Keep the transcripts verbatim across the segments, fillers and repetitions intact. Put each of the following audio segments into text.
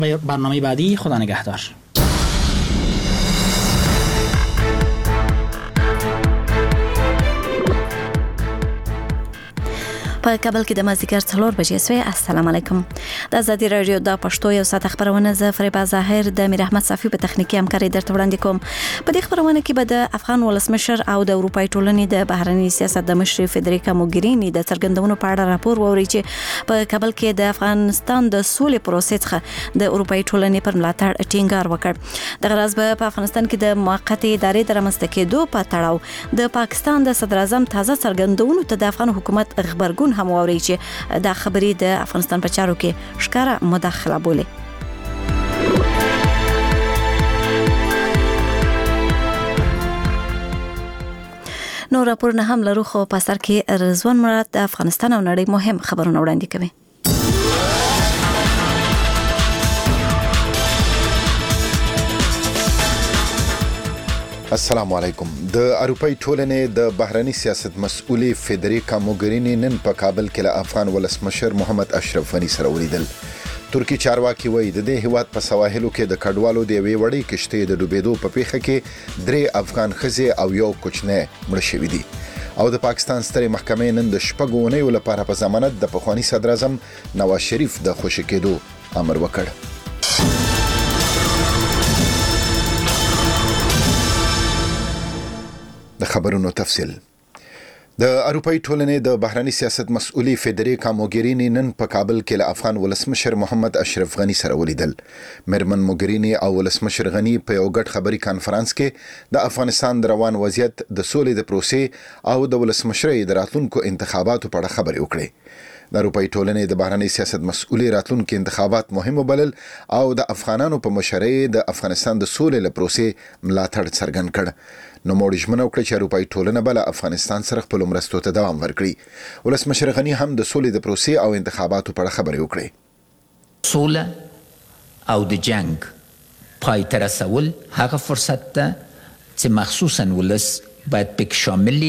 برنامه بعدی خدا نگهدار. په کابل کې د مازیګر څلور بجې سوی. السلام علیکم. د ازادي رادیو د پښتو یو ساعت خبرونه ز فریبا ظاهر د میر احمد صافی په تخنیکی همکاري درته وړاندې کوم. په دې خبرونه کې به د افغان ولسمشر او د اروپای ټولنې د بهرنی سیاست د مشر فدریکا موګرینی د څرګندونو په اړه راپور ووري چې په کابل کې د افغانستان د سولې پروسې څخه د اروپای ټولنې پر ملاتړ ټینګار وکړ. د غراز په افغانستان کې د موقتي ادارې د رامنځته کېدو په تړاو د پاکستان د صدر اعظم تازه څرګندونو ته د افغان حکومت خبرګون هم ووري چې د خبرې د افغانستان په چارو کې ښکاره مداخله بولي. نو راپورونه هم لرو، خو په سر کې رضوان مراد د افغانستان او نړۍ مهم خبرونه وړاندې کوي. السلام علیکم. د اروپای ټولنې د بهرنی سیاست مسؤلې فدریکا موګرینی نن په کابل کې له افغان ولسمشر محمد اشرف غنی سره ولیدل. ترکی چارواکي وایي د دې هیواد په سواحلو کې د کډوالو د یوې وړې کشتۍ د ډوبېدو په پیښه کې درې افغان ښځې او یو کوچنی مړه شوي دي. او د پاکستان سترې محکمې نن د شپږو اونیو لپاره په ضمانت د پخواني صدر اعظم نواز شریف د خوشي کېدو امر وکړ. د خبرونو تفصیل. د اروپای ټولنې د بهرنی سیاست مسؤلې فدریکا موګرینی نن په کابل کې له افغان ولسمشر محمد اشرف غنی سره ولیدل. میرمن موګرینی او ولسمشر غنی په یو ګډ خبري کانفرنس کې د افغانستان د روان وضعیت، د سولې د پروسې او د ولسمشرۍ د راتلونکو انتخاباتو په اړه خبرې وکړې. د اروپای ټولنې د بهرنی سیاست مسؤلې راتلونکو انتخابات مهم وبلل او د افغانانو په مشرۍ د افغانستان د سولې له پروسې ملاتړ څرګند کړ. نو موږ ژمنه وکړه چې اروپای ټولنه بل افغانستان سره خپل مرستو ته دوام ورکړي. ولسمشر غنی هم د سولې د پروسې او انتخاباتو په اړه خبرې وکړې. سوله او د جنگ پای ته رسول هغه فرصت ده چې مخصوصا ولس باید پکې شامل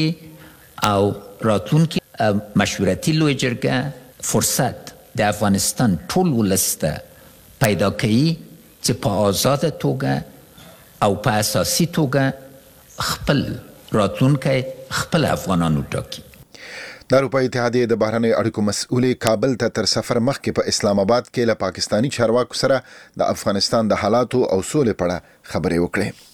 او راتلونکي مشورتي لوی جرګه فرصت د افغانستان ټول ولس ته پیدا کوي چې په آزاده توګه او په اساسي توګه خپل راتلونکی خپل افغانانو ټاکي. د اروپای اتحادیې د بهرنیو اړیکو مسؤلې کابل ته تر سفر مخکې په اسلام آباد کې له پاکستانی چارواکو سره د افغانستان د حالاتو او سولې په اړه خبرې وکړې.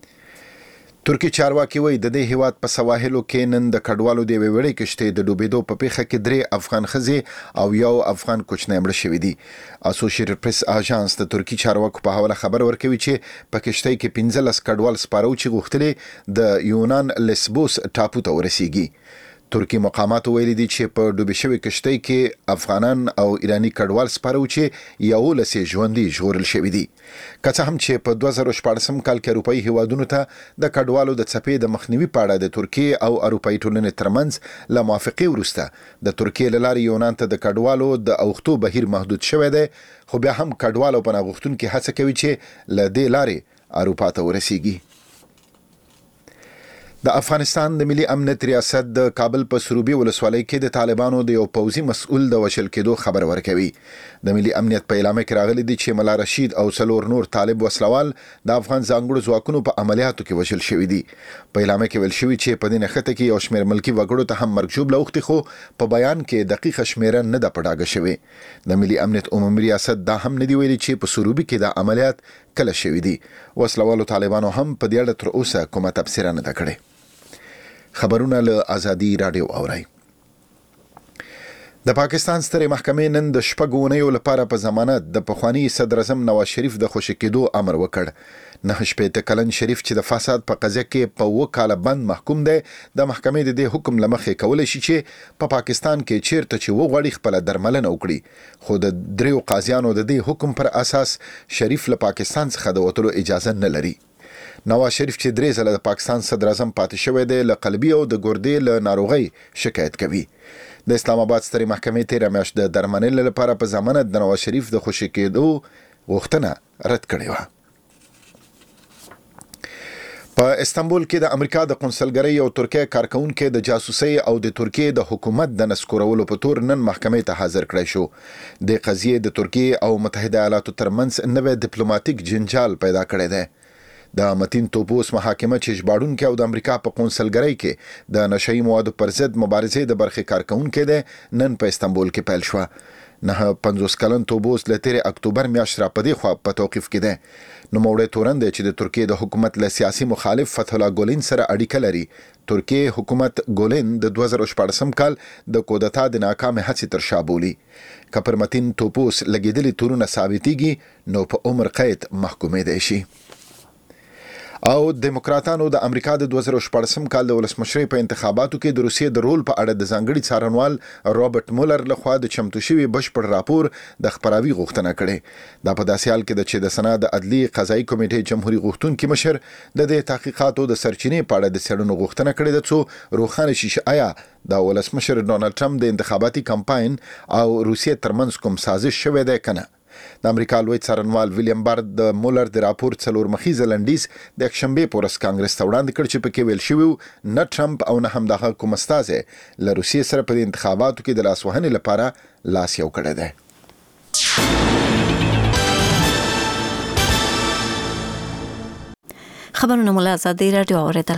ترکی چارواکي وایي د دې هیواد په سواحلو کې نن د کډوالو د یوې وړې کشتۍ د ډوبېدو په پیښه کې درې افغان ښځې او یو افغان کوچنی مړه شوي دي. اسوسییټډ پریس اژانس د ترکی چارواکو په حواله خبر ورکوي چې په کشتۍ کې پنځلس کډوال سپارو چې غوښتلې د یونان لیسبوس ټاپو ته ورسیږي. ترکی مقامات ویلي دي چې په ډوبې شوې کشتۍ کې افغانان او ایرانی کډوال سپارو چې یولس ژوندي ژغورل شوي دي. که څه هم چې په دوه زره شپاړسم کال کې اروپایي هیوادونو ته د کډوالو د څپې د مخنیوي په اړه د ترکیې او اروپایي ټولنې ترمنځ له موافقې وروسته د ترکیې له لارې یونان ته د کډوالو د اوښتو بهیر محدود شوی دی، خو بیا هم کډوال او پناه غوښتونکي هڅه کوي چې له دې لارې اروپا ته ورسیږي. د افغانستان د ملي امنیت ریاست د کابل په سروبي ولسوالۍ کې د طالبانو د یو پوځي مسؤل د وژل کېدو خبر ورکوي. د ملي امنیت په اعلامیه کې راغلي دي چې ملا رشید او څلور نور طالب وسلوال د افغان ځانګړو ځواکونو په عملیاتو کې وژل شوي دي. په اعلامیه کې ویل شوي چې په دې نښته کې یو شمېر ملکي وګړو ته هم مرګ ژوبله اوښتې، خو په بیان کې دقیقه شمېره نه ده په ډاګه شوې. د ملي امنیت عمومي ریاست دا هم نه دی ویلي چې په سروبي کې د عملیات کله شوي دي. وسلوالو طالبانو هم په دې اړه تر اوسه کومه تبصره نه ده کړې. خبرونه له آزادي رادیو اورئ. د پاکستان سترې محکمې نن د شپږو اونیو لپاره په ضمانت د پخواني صدر اعظم نواز شریف د خوشي کېدو امر وکړ. نه شپېته کلن شریف چې د فساد په قضیه کې په اووه کاله بند محکوم دی، د محکمې د دې حکم له مخې کولی شي چې په پا پاکستان کې چیرته چې وغواړي خپله درملنه وکړي، خو د دریو قاضیانو د دې حکم پر اساس شریف له پاکستان څخه د وتلو اجازه نه لري. نواز شریف چې درې ځله د پاکستان صدر اعظم پاتې شوی دی، له قلبي او د ګردې له ناروغۍ شکایت کوي. د اسلام آباد سترې محکمې تېره میاشت د درملنې لپاره په ضمانت د نواز شریف د خوشي کېدو غوښتنه رد کړې وه. په استانبول کې د امریکا د قونسلګرۍ او ترکیه کارکونکو د جاسوسي او د ترکیه د حکومت د نسکورولو په تور نن محکمې ته حاضر کړی شو. د قضیې د ترکیه او متحده ایالاتو ترمنځ نوې ډیپلوماټیک جنجال پیدا کړی دی. د متین توپوس محاکمه چې ژباړونکو او د امریکا په قونسلګرۍ کې د نشئی موادو پر ضد مبارزې د برخې کارکونکو دی نن په استانبول کې پیل شو. نه پنځوس کلن توبوس له تیر اکتوبر میاشت را پدې خو په توقیف کې ده. نو موړې تورند چې د ترکیه د حکومت له سیاسي مخالف فتح الله ګولین سره اړیکه لري. ترکیه حکومت ګولین د دوه زره شپږم کال د کودتا د ناکامه هڅې تر شا بولي. کپر متین توپوس لګیدلي تورونه ثابتيږي نو په عمر قید محکومې دي شي. او دیموکراتانو د امریکا د دوه زره شپږم کال د ولسمشرۍ په انتخاباتو کې د روسیې د رول په اړه د ځانګړي څارنوال رابرټ مولر لخوا د چمتو شوی بشپړ راپور د خبراوي غوښتنه کړې. دا په داسې حال کې د چې د سنا د عدلي قضایي کمیټې جمهوریت غوښتونکي مشر د دې تحقیقاتو د سرچینې په اړه د څېړنو غوښتنه کړې ده څو روښانه شي چې آیا د ولسمشر ډونالد ټرمپ د انتخاباتي کمپاین او روسیې ترمنځ کوم سازش شوی دی کنه. د امریکا لوی څارنوال ویلیام بارد د مولر د راپور څلور مخیزه لنډیز د یکشنبه په ورځ کانګرس ته وړاندې کړ چې پکې ویل شوی نه ټرمپ او نه هم دغه کوم استازي له روسیې سره په انتخاباتو کې د لاسوهنې لپاره لاس یو کړی دی. خبرونه مولا آزادی رادیو اوریدل.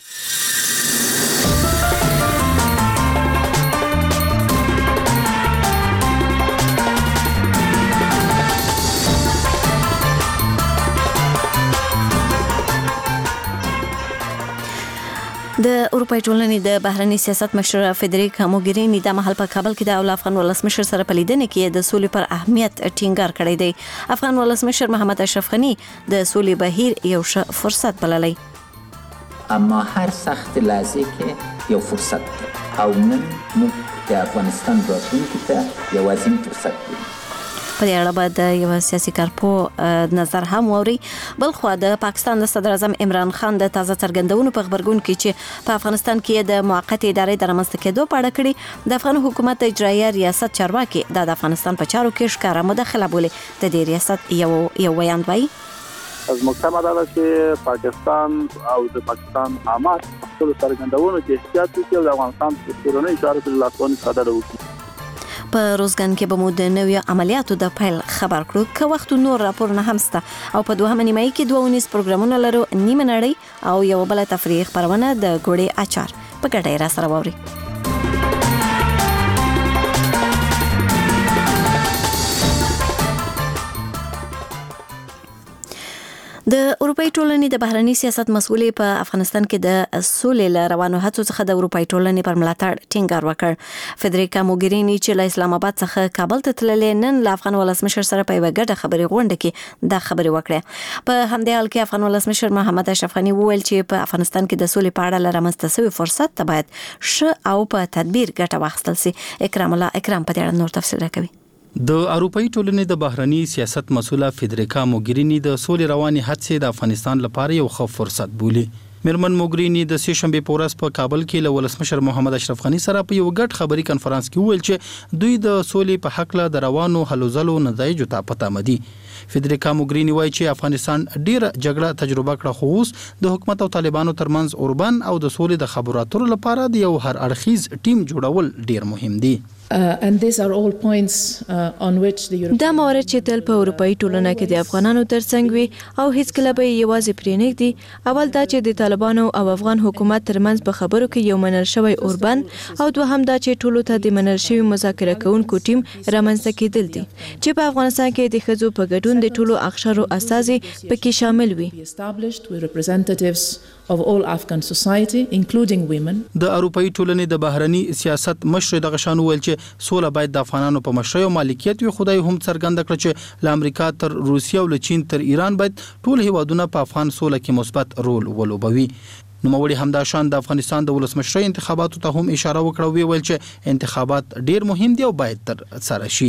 د اروپای ټولنې د بهرنی سیاست مشر فدریکا موګرینی د مهال په کابل کې د افغان ولسمشر سره په لیدنه کې د سولې پر اهمیت ټینګار کړی دی. افغان ولسمشر محمد اشرف غنی د سولې بهیر یو ښه فرصت بللی. اما هر سخت لحظه کې یو فرصت دی او نن موږ د افغانستان راتلونکي ته یو عظیم فرصت دی. په دې اړه باید یو سیاسي کارپو نظر هم ووري. بل خو د پاکستان د صدر اعظم عمران خان د تازه څرګندونو په خبرګون کې چې په افغانستان کې د موقت ادارې د رامنځته کېدو په اړه کړي د افغان حکومت اجرایي ریاست چارواکي د افغانستان په چارو کې ښکاره مداخله بولي. د دې ریاست یو یو بیان وایي از مکتمه دا چې پاکستان او د پاکستان حماس خپل څرګندونو کې احتیاط وکړي او د افغانستان په کورنۍ چارو کې لاسوهنې صادره وکړي. په روزګان کې به مو د نویو عملیاتو د پیل خبر کړو که وخت نور راپورونه هم سته او په دوهمه نیمایي کې دوه ونیز پروګرامونه لرو نیمه نړۍ او یو بل تفریح خبرونه د ګوړې اچار په ګډه را سره ووري. د اروپای ټولنې د بهرنی سیاست مسؤلې په افغانستان کې د سولې روانو هڅو څخه د اروپای ټولنې پر ملاتړ ټینګار وکړ. فدریکا موګرینی چې له اسلام آباد څخه کابل ته تللې نن له افغان ولسمشر سره په یوه ګډه خبري غونډه کې دا خبري وکړه. په همدې حال کې افغان ولسمشر محمد اشرف غنی وویل چې په افغانستان کې د سولې په اړه لرمسته شوی فرصت ته باید ښه او په تدبیر ګټه واخیستل شي. اکرام الله اکرام په دې اړه نور تفصیل راکوي. د اروپאי ټولنې د بهرنی سیاست مسؤله فدریکا موګرینی د سولې رواني هڅې د افغانستان لپاره یو ښه فرصت بولي. میرمن موګرینی د سه شنبه په ورځ په کابل کې له ولسمشر محمد اشرف غنی سره په یو ګډ خبري کانفرنس کې وویل چې دوی د سولې په حق له روانو هلو ځلو نتایج ته پته مدي. فدریکا موګرینی وایي چې افغانستان ډیره جګړه تجربه کړه خو اوس د حکومت او طالبانو ترمنځ اوربن او د سولې د خبرو اترو لپاره د یو هر اړخیز ټیم جوړول ډیر مهم دي. Uh, and these are all points uh, on which the European دا موارد چې تل په اروپאי ټولنه کې د افغانانو ترڅنګ وي او هیڅ کله به یوازې پرې نه دي. اول دا چې د طالبانو او افغان حکومت ترمنځ په خبرو کې یو منل شوی اوربن او دوهم دا چې ټولو ته د منل شوی مذاکره کوونکو ټیم رامنځته کېدل دي چې په افغانستان کې د ښځو په ګډون د ټولو اقشارو اساسي پکې شامل وي. established with representatives of all Afghan society including women. د اروپאי ټولنې د بهرنی سیاست مشر د غشان ویل چې سوله باید د افغانانو په مشرۍ او مالکیت وي. خدای هم څرګنده کړ چې له امریکا تر روسیې او له چین تر ایران باید ټول هیوادونه په افغان سوله کې مثبت رول ولوبوي. نوموړي همدا شان د افغانستان د ولسمشرۍ انتخاباتو ته هم اشاره وکړه او ویل چې انتخابات ډیر مهم دي او باید تر سره شي.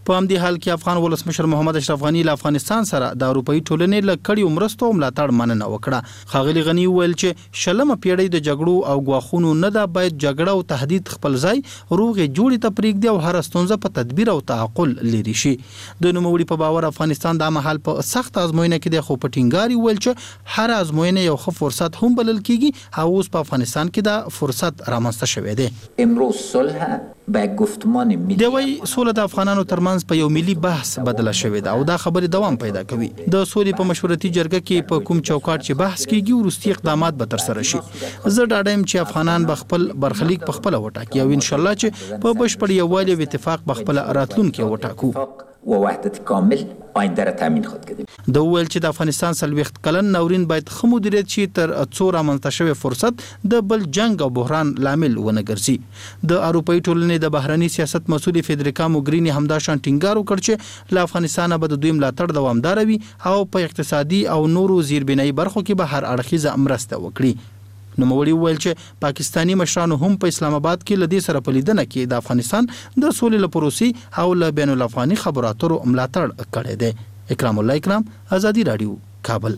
په همدې حال کې افغان ولسمشر محمد اشرف غنی له افغانستان سره د اروپאי ټولنې له کړیو مرستو ملاتړ مننه وکړه. ښاغلي غنی وویل چې شلمه پیړۍ د جګړو او غواخونو نه ده، باید جګړه او تهدید خپل ځای روغې جوړې ته پرېږدي او هر ستونزه په تدبیر او تعقل لري شي. د نوموړي په باور افغانستان د مهال په سخت ازموینه کې د خو په ټینګاري ویل چې هر ازموینه یو ښه فرصت هم بلل کیږي او اوس په افغانستان کې د فرصت رامنځته شوی دی. امروز صلح به گفتمان ملی دی وی سوله د افغانانو ترمنځ په یو ملي بحث بدله شوې ده او دا خبرې دوام پیدا کوي. د سولې په مشورتي جرګه کې په کوم چوکاټ چې بحث کیږي وروستي اقدامات به ترسره شي. زه ډاډه یم چې افغانان به خپل برخلیک په خپله وټاکي او ان شاء الله چې په بشپړ یووالي او اتفاق به خپله راتلونکی وټاکو و وحدت کامل آینده را تامین خود کړي. د ویل چې د افغانستان څلوېښت کلن ناورین باید ښه مدیریت شي تر څو رامنځته شوی فرصت د بل جنگ او بحران لامل ونه ګرځي. د اروپאי ټولنې د بهرني سیاست مسؤل فدریکا موګرینی همدا شان ټینګار وکړ چې له افغانستان به د دوی ملاتړ دوامدار وي او په اقتصادي او نورو زیربنایي برخو کې به هر اړخیزه مرسته وکړي. نوموړي وویل چې پاکستانی مشرانو هم په اسلام آباد کې له دې سره په لیدنه کې د افغانستان د سولې له پروسې او له بین الافغاني خبرو اترو ملاتړ کړی دی. اکرام الله اکرام، آزادي رادیو، کابل.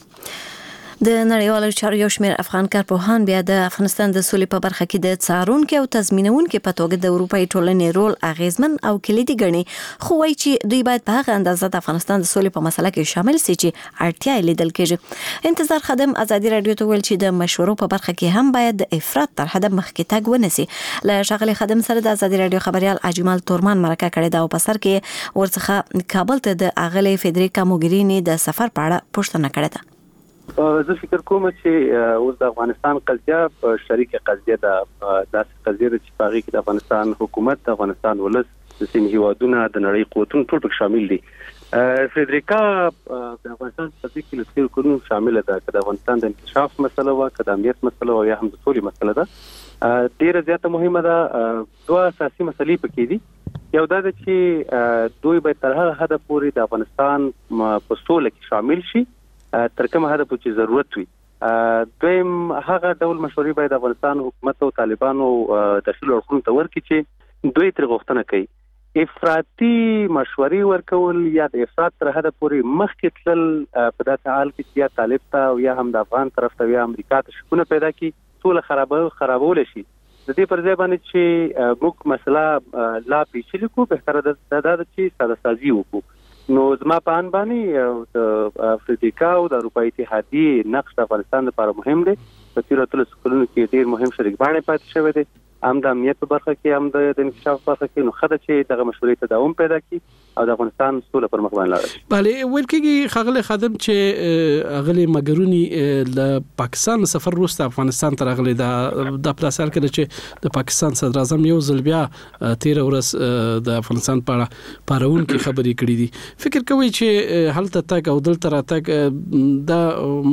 د نړیوالو چارو یو شمېر افغان کارپوهان بیا د افغانستان د سولې په برخه کې د څارونکو او تضمینونکو په توګه د اروپאי ټولنې رول اغیزمن او کلیدي ګڼي، خو وايي چې دوی باید په هغه اندازه د افغانستان د سولې په مسله کې شامل شي چې اړتیا یې لیدل کېږي. انتظار خادم آزادي رادیو ته ویل چې د مشورو په برخه کې هم باید د افراط تر حده مخکې تګ ونسي. له ښاغلي خادم سره د آزادي رادیو خبريال اجمل تورمان مرکه کړې ده او په سر کې ورڅخه کابل ته د اغلي فدریکا موګرینی د سفر په اړه پوښتنه کړې ده. زه فکر کوم چې اوس د افغانستان قضیه په شریک قضیه ده، داسې قضیه ده چې په هغې کې د افغانستان حکومت، د افغانستان ولس، د سیمې هیوادونه، د نړۍ قوتونه ټول پکې شامل دي. فدریکا د افغانستان په قضیه کې له تېرو کلونو شامله ده، که د افغانستان د انکشاف مسله وه، که د امنیت مسله وه، یا هم د سولې مسله ده. ډېره زیاته مهمه ده. دوه اساسي مسلې پکې دي. یو دا ده چې دوی باید تر هغه حده پورې د افغانستان په سوله کې شامل شي تر کومه حده پورې ضرورت وي. دویم هغه ډول مشورې باید افغانستان حکومت او طالبانو داخلي اړخونو ته ورکړي چې دوی ترې غوښتنه کوي. افراطي مشورې ورکول یا د افراط تر حده پورې مخکې تلل په داسې حال کې چې یا طالب ته او یا هم د افغان طرف ته یا امریکا ته شکونه پیدا کړي، سوله خرابول خرابولی شي. د دې پر ځای باندې چې موږ مسله لا پیچلې کړو، بهتره ده دا ده چې ساده سازي وکړو. نو زما په ان باندې د افریقا او د اروپאי اتحادیې نقش د افغانستان لپاره مهم دی. په تیرو اتلسو کلونو کې ډېر مهم شریک باندې پاتې شوی دی، هم د امنیت په برخه کې، هم د انکشاف په برخه کې. نو ښه ده چې دغه مشورې تداوم پیدا کړي او د افغانستان سوله پر مخ باندې لاړه شي. بله، ویل کېږي ښاغلی خادم چې اغلې مګرونی له پاکستان سفر وروسته افغانستان ته راغلی. دا د پلاسر کړي چې د پاکستان صدر اعظم یو ځل بیا تیر ورځ د افغانستان په اړه پارونکې خبرې کړې دي. فکر کوي چې هلته تګ او دلته راتګ دا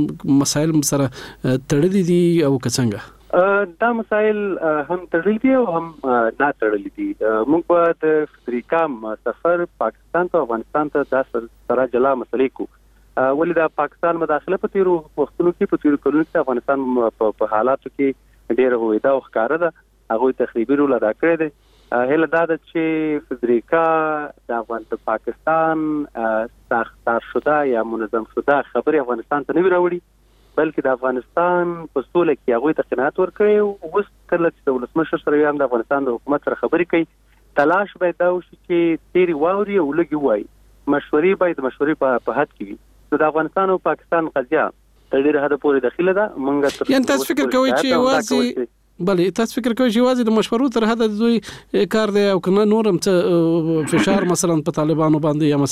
مسایل سره تړلي دي او که څنګه؟ دا مسایل هم تړلي دي او هم نه تړلي دي. موږ به د فدریکا سفر پاکستان ته افغانستان ته دا سره جلا مسلې کو. ولې د پاکستان مداخله په تیرو وختونو کې په تیرو کلونو کې افغانستان په حالاتو کې ډېره هویدا او ښکاره ده، هغوی تخریبي رول ادا کړی دی. هیله دا ده چې فدریکا د افغان د پاکستان ساختار شده یا منظم شده خبرې افغانستان ته نه وي راوړي، بلکې د افغانستان په سوله کې هغوی ته قناعت ورکړي. اوس کله چې د ولسمشر سره هم د افغانستان د حکومت سره خبرې کوي، تلاش باید دا وشي چې تیرې واوري او لږې ووایي. مشورې باید مشورې په حد کې وي. نو د افغانستان او پاکستان قضیه تر ډېره حده پورې داخله ده. موږ یعنې تاسو فکر کوئ چې یوازې بله تاسو فکر کوئ چې یوازې د مشورو تر حده د دوی کار دی او که نه نور هم څه فشار مثلا په طالبانو باندې یا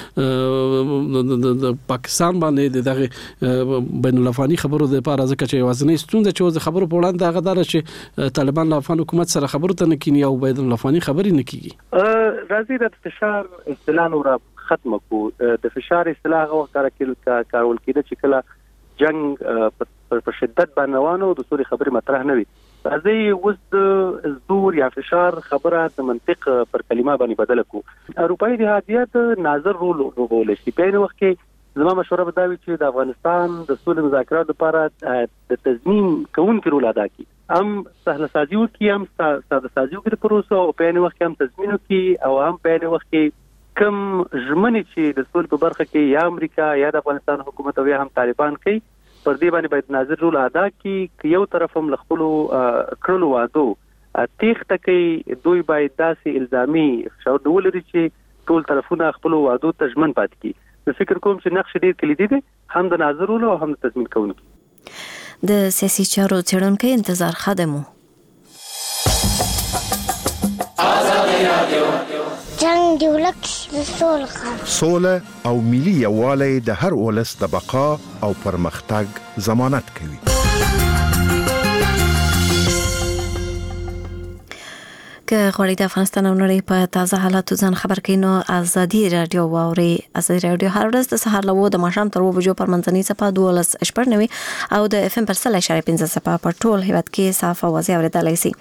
مثلا د پاکستان باندې د دغه بین الافغاني خبرو لپاره، ځکه چې یوازینۍ ستونزه چې اوس د خبرو په وړاندې هغه دا ده چې طالبان له افغان حکومت سره خبرو ته نه کیني او بین الافغاني خبرې نه کیږي. راځي د فشار اصطلاح نور ختم کړو. د فشار اصطلاح هغه وخت کارول کېده چې کله جنگ په شدت باندې روان او د سولې خبرې مطرح نه وي. راځي اوس د زور یا فشار خبره د منطق پر کلمه باندې بدله کړو. اروپאי اتحادیه ناظر رول لوبولی شي. په یو وخت کې زما مشوره به دا وي چې د افغانستان د سولې مذاکراتو لپاره د تضمین کوونکي رول ادا کړي، هم سهله سازي وکړي، هم ساده سازي وکړي د پروسو، او په یو وخت کې هم تضمین وکړي او هم په یو وخت کې کم ژمنې چې د سولې په برخه کې یا امریکا یا د افغانستان حکومت او یا هم طالبان کوي پر دې باندې باید ناظر رول ادا کړي. یو طرف هم خپل کړلو وادو تیښته کوي، دوی باید داسې الزامي شاهد ولري چې ټول طرفونه خپل وادو ته ژمن پاتې کړي. زه فکر کوم چې نقش ډېر کلیدي دی، هم د ناظر رول او هم د تضمین کوونکي. د سیاسي چارو څېړونکی انتظار خادمو. جنگ دی ولک سوله سوله او ملي یووالی د هر ولس د بقا او پرمختګ ضمانت کوي. که غواړئ د افغانستان او نړۍ په تازه حالاتو ځان خبر کړئ نو ازادي رادیو واورئ. ازادي رادیو هر ورځ د سهار له اووه د ماښام تر اووه بجو پر منځنۍ څپه دولس شپږ نوي او د اف ام پر سل اشاریه پنځه څپه په ټول هیواد کې صاف او واضح اورېدلی شئ.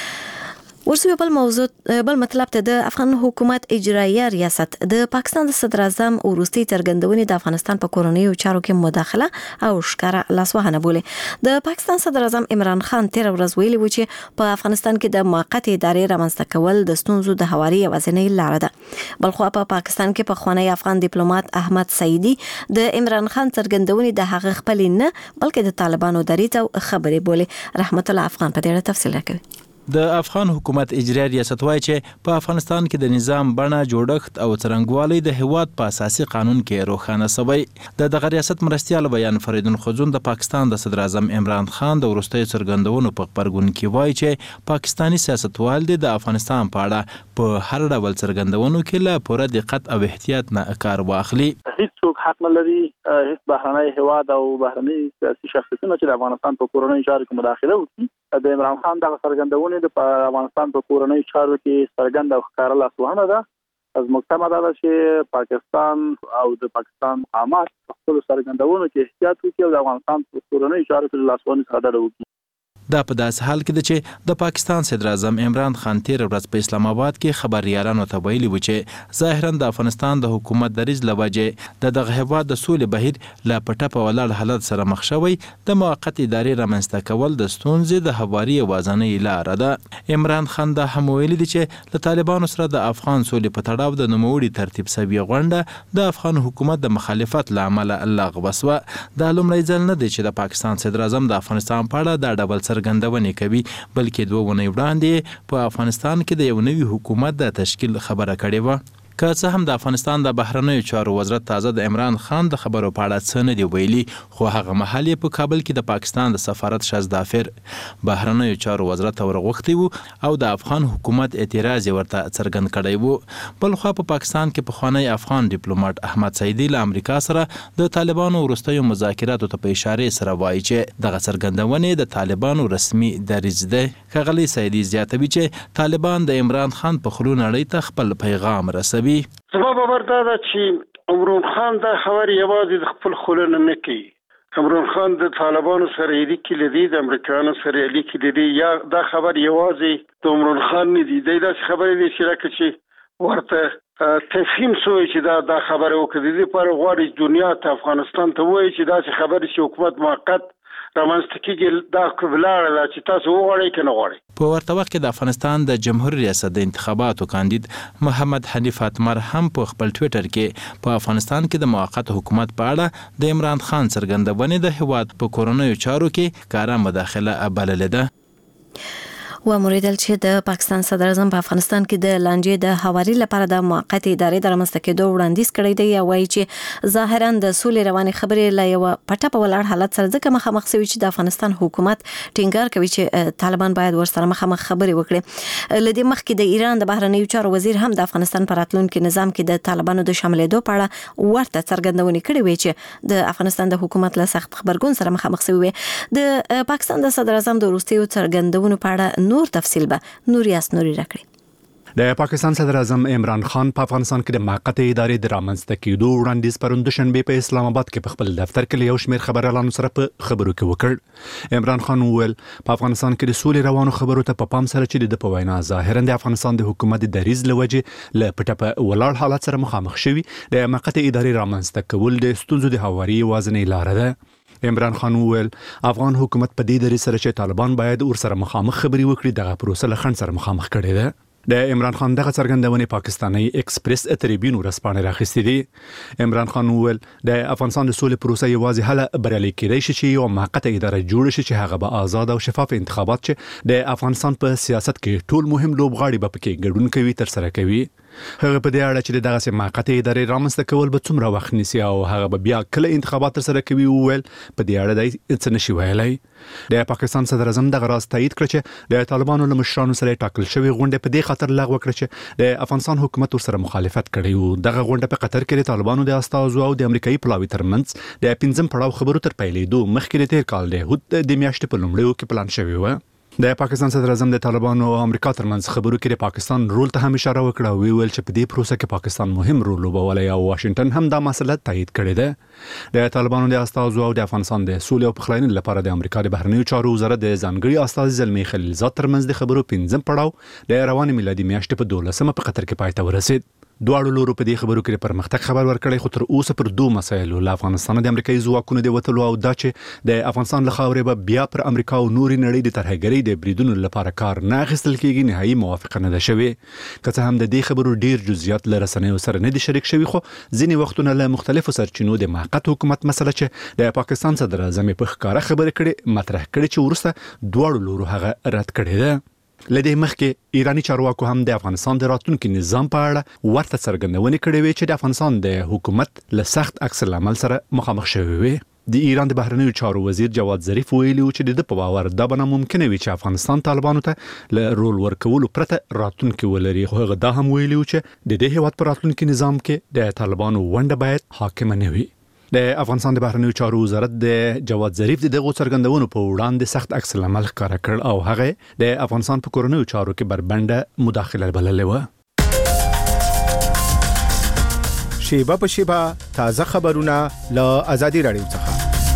ورسوي بل موضوع بل مطلب ته د افغان حکومت اجرایه ریاست د پاکستان د صدر اعظم وروستي څرګندونې د افغانستان په کورنیو چارو کې مداخله او ښکاره لاسوهنه بولي. د پاکستان صدر اعظم عمران خان تیر ورځ ویلي و چې په افغانستان کې د موقتې ادارې رامنځته کول د ستونزو د هواري یوازینۍ لاره ده. بلخو په پاکستان کې په خوانی افغان ډیپلوماټ احمد سعیدي د عمران خان څرګندونې د هغه خپل نه بلکې د طالبانو دریځ او خبرې بولي. رحمت الله افغان په دې اړه تفصیل راکوي. د افغان حکومت اجرایه ریاست وایي چې په افغانستان کې د نظام بڼه جوړښت او څرنګوالي د هیواد په اساسي قانون کې روښانه شوی. د دغه ریاست مرستیال بیان فریدون خزون د پاکستان د صدر اعظم عمران خان د وروستیو څرګندونو په خبرګون کې وایي چې پاکستانی سیاستوال د افغانستان په اړه په هر ډول څرګندونو کې له پوره دقت او احتیاط نه کار واخلي. هیڅوک حق نه لري هیڅ بهرنی هیواد او بهرنی سیاسي شخصیتونه چې د افغانستان په کورنیو چارو کې مداخله وکړي د عمران خان دغه څرګندونې د افغانستان په کورنیو چارو کې څرګنده او ښکاره لاسوهنه ده. از مکتمه ده چې پاکستان او د پاکستان مقامات په خپلو څرګندونو کې احتیاط وکړي او د افغانستان په کورنیو چارو کې د لاسوهنې څخه ډډه وکړي. دا په داسې حال کې ده چې د پاکستان صدر اعظم عمران خان تیر ورځ په اسلام آباد کې خبريالانو ته ویلي و چې ظاهرا د افغانستان د حکومت دریځ له وجې د دغه هیواد د سولې بهیر له پټه په ولاړ حالت سره مخ شوی د موقت ادارې رامنځته کول د ستونزې د هواري یوازینۍ لاره ده. عمران خان دا هم ویلي دي چې له طالبانو سره د افغان سولې په تړاو د نوموړي ترتیب شوې غونډه د افغان حکومت د مخالفت له امله لغوه شوه. دا لومړی ځل نه دی چې د پاکستان صدر اعظم د افغانستان په اړه دا ډول څرګندونې کوي، بلکې دوه ونې وړاندې په افغانستان کې د یو نوي حکومت د تشکیل خبره کړې وه. که څه هم د افغانستان د بهرنیو چارو وزارت تازه د عمران خان د خبرو په اړه څه نه دی ویلي، خو هغه مهال یې په کابل کې د پاکستان د سفارت شازدافر بهرنیو چارو وزارت ته ورغوښتی و او د افغان حکومت اعتراض یې ورته څرګند کړی و. بلخوا په پاکستان کې پخوانی افغان ډیپلوماټ احمد سعیدي له امریکا سره د طالبانو وروستیو مذاکراتو ته په اشارې سره وایي چې دغه څرګندونې د طالبانو رسمي دریځ دی. ښاغلی سعیدي زیاتوي چې طالبان د عمران خان په خلو نړۍ ته خپل پیغام رسوي. زما باور دا ده چې عمران خان دا خبر یوازې د خپل خلونه نه کوي. عمران خان د طالبانو سره اړیکې لري، د امریکایانو سره اړیکې لري. یا دا خبر یوازې د عمران خان نه دی، دا داسې خبرې دي چې راکه چې ورته تفهیم شوی چې دا دا خبره وکړي. د پر غواړي دنیا ته افغانستان ته وایي چې داسې خبرې چې حکومت موقت رامنځته کېږي دا ولاړه ده چې تاسو وغواړئ که نه غواړئ. په ورته وخت کې د افغانستان د جمهور ریاست د انتخاباتو کاندید محمد حنیف اتمر هم په خپل ټویټر کې په افغانستان کې د موقت حکومت په اړه د عمران خان څرګندونې د هیواد په کورنیو چارو کې کاره مداخله بللې ده. و موریدل چې د پاکستان صدر اعظم په افغانستان کې د لانجې د هواري لپاره د موقت ادارې د رامنځته کېدو وړاندیز کړی دی. یا وایي چې ظاهرا د سولې روانې خبرې له یو پټه په ولاړ حالت سره ځکه مخامخ شوي چې د افغانستان حکومت ټینګار کوي چې طالبان باید ورسره مخامخ خبرې وکړي. له دې مخکې د ایران د بهرنیو چارو وزیر هم د افغانستان په راتلونکي نظام کې د طالبانو د شاملېدو په اړه ورته څرګندونې کړې وې چې د افغانستان د حکومت له سخت خبرګون سره مخامخ شوي وي. د پاکستان د صدر اعظم د وروستیو څرګندونو په اړه نور تفصیل به نوریاس نوري راکړي. د پاکستان صدر اعظم عمران خان په افغانستان کې د موقت ادارې د رامنځته کېدو وړاندیز پرون دوشنبه په اسلام آباد کې په خپل دفتر کې یو شمېر خبريالانو سره په خبرو کې وکړ. عمران خان وویل په افغانستان کې د سولې روانو خبرو ته په پام سره چې د په وینا ظاهرا د افغانستان د حکومت د دریځ له وجې له پټه په ولاړ حالت سره مخامخ شوي د موقت ادارې رامنځته کول د ستونزو د هواري یوازینۍ لاره ده. عمران خان وویل افغان حکومت په دې دریځ سره چې طالبان باید ورسره مخامخ خبري وکړي دغه پروسه له خنډ سره مخامخ کړي ده. د عمران خان دغه څرګندونې پاکستاني ایکسپریس تریبیون ورسپانې راخستې دي. عمران خان وویل د افغانستان د سولې پروسه یوازې هله بریالۍ کېدای شي چې یو موقته اداره جوړ شي چې هغه به آزاد او شفاف انتخابات چې د افغانستان په سیاست کې ټول مهم لوبغاړي به پکې ګډون کوي تر سره کوي. هغه په دې اړه چې دغه موقته ادارې رامنځته کول به څومره وخت نیسي او هغه به بیا کله انتخابات تر سره کوي وویل په دې اړه د څه نشي ویلای. د پاکستان صدر اعظم دغه راز تایید کړ چې د طالبانو له مشرانو سره ټاکل شوی غونډه په دې خاطر لغوه کړ چې د افغانستان حکومت ورسره مخالفت کړی وو. دغه غونډه په قطر کې د طالبانو د استازو او د امریکایي پلاوي ترمنځ د پنځم پړاو خبرو تر پیلېدو مخکې د تیر کال د هوت د میاشتې په لومړیو کې پلان شوی و. د پاکستان صدر اعظم د طالبانو او امریکا ترمنځ خبرو کې د پاکستان رول ته هم اشاره وکړه او ویل چې په دې پروسه کې پاکستان مهم رول لوبولی او واشنگټن هم دا مسله تایید کړې ده. د طالبانو د استازو او د افغانستان د سولې او پخلاینې لپاره د امریکا د بهرنیو چارو وزارت د ځانګړي استازي زلمی خلیلزاد ترمنځ د خبرو پنځم پړاو د روانې میلادي میاشتې په دولسمه په قطر کې پای ته ورسید. دواړو لورو په دې خبرو کې پرمختګ خبر ورکړی خو تر اوسه پر دوه مسایلو له افغانستان د امریکایي ځواکونو د وتلو او دا چې د افغانستان له خاورې به بیا پر امریکا او نوري نړۍ د ترهګرۍ د بریدونو لپاره کار نه اخیستل کېږي نهایي موافقه نه ده شوې. که څه هم د دې خبرو ډیر جزئیات له رسنیو سره نه دي شریک شوي خو ځینې وختونه له مختلفو سرچینو د موقت حکومت مسله چې د پاکستان صدر اعظم په ښکاره خبرې کړې مطرح کړي چې وروسته دواړو لورو هغه رد کړې ده. لدې مخکې ایرانی چارواکو هم د افغانستان د راتلونکي نظام په اړه ورته څرګندونې کړې وې چې د افغانستان د حکومت له سخت عکس العمل سره مخامخ شوی وي. د ایران د بهرنیو چارو وزیر جواد ظریف ویلي چې د ده په باور دا به ناممکنه وي چې افغانستان طالبانو ته له رول ورکولو پرته راتلونکي ولري خو هغه دا هم ویلي چې د دې هیواد په راتلونکي نظام کې د طالبانو ونډه باید حاکمه نه وي. د افغانستان د بهرنیو چارو وزارت د جواد ظریف د دغه څرګندونو په وړاندې سخت عکس العمل ښکاره کړ او هغه د افغانستان په کورنیو چارو کې بربنده مداخله بللې و. شیبه په شیبه تازه خبرونه له آزادي رادیو څخه.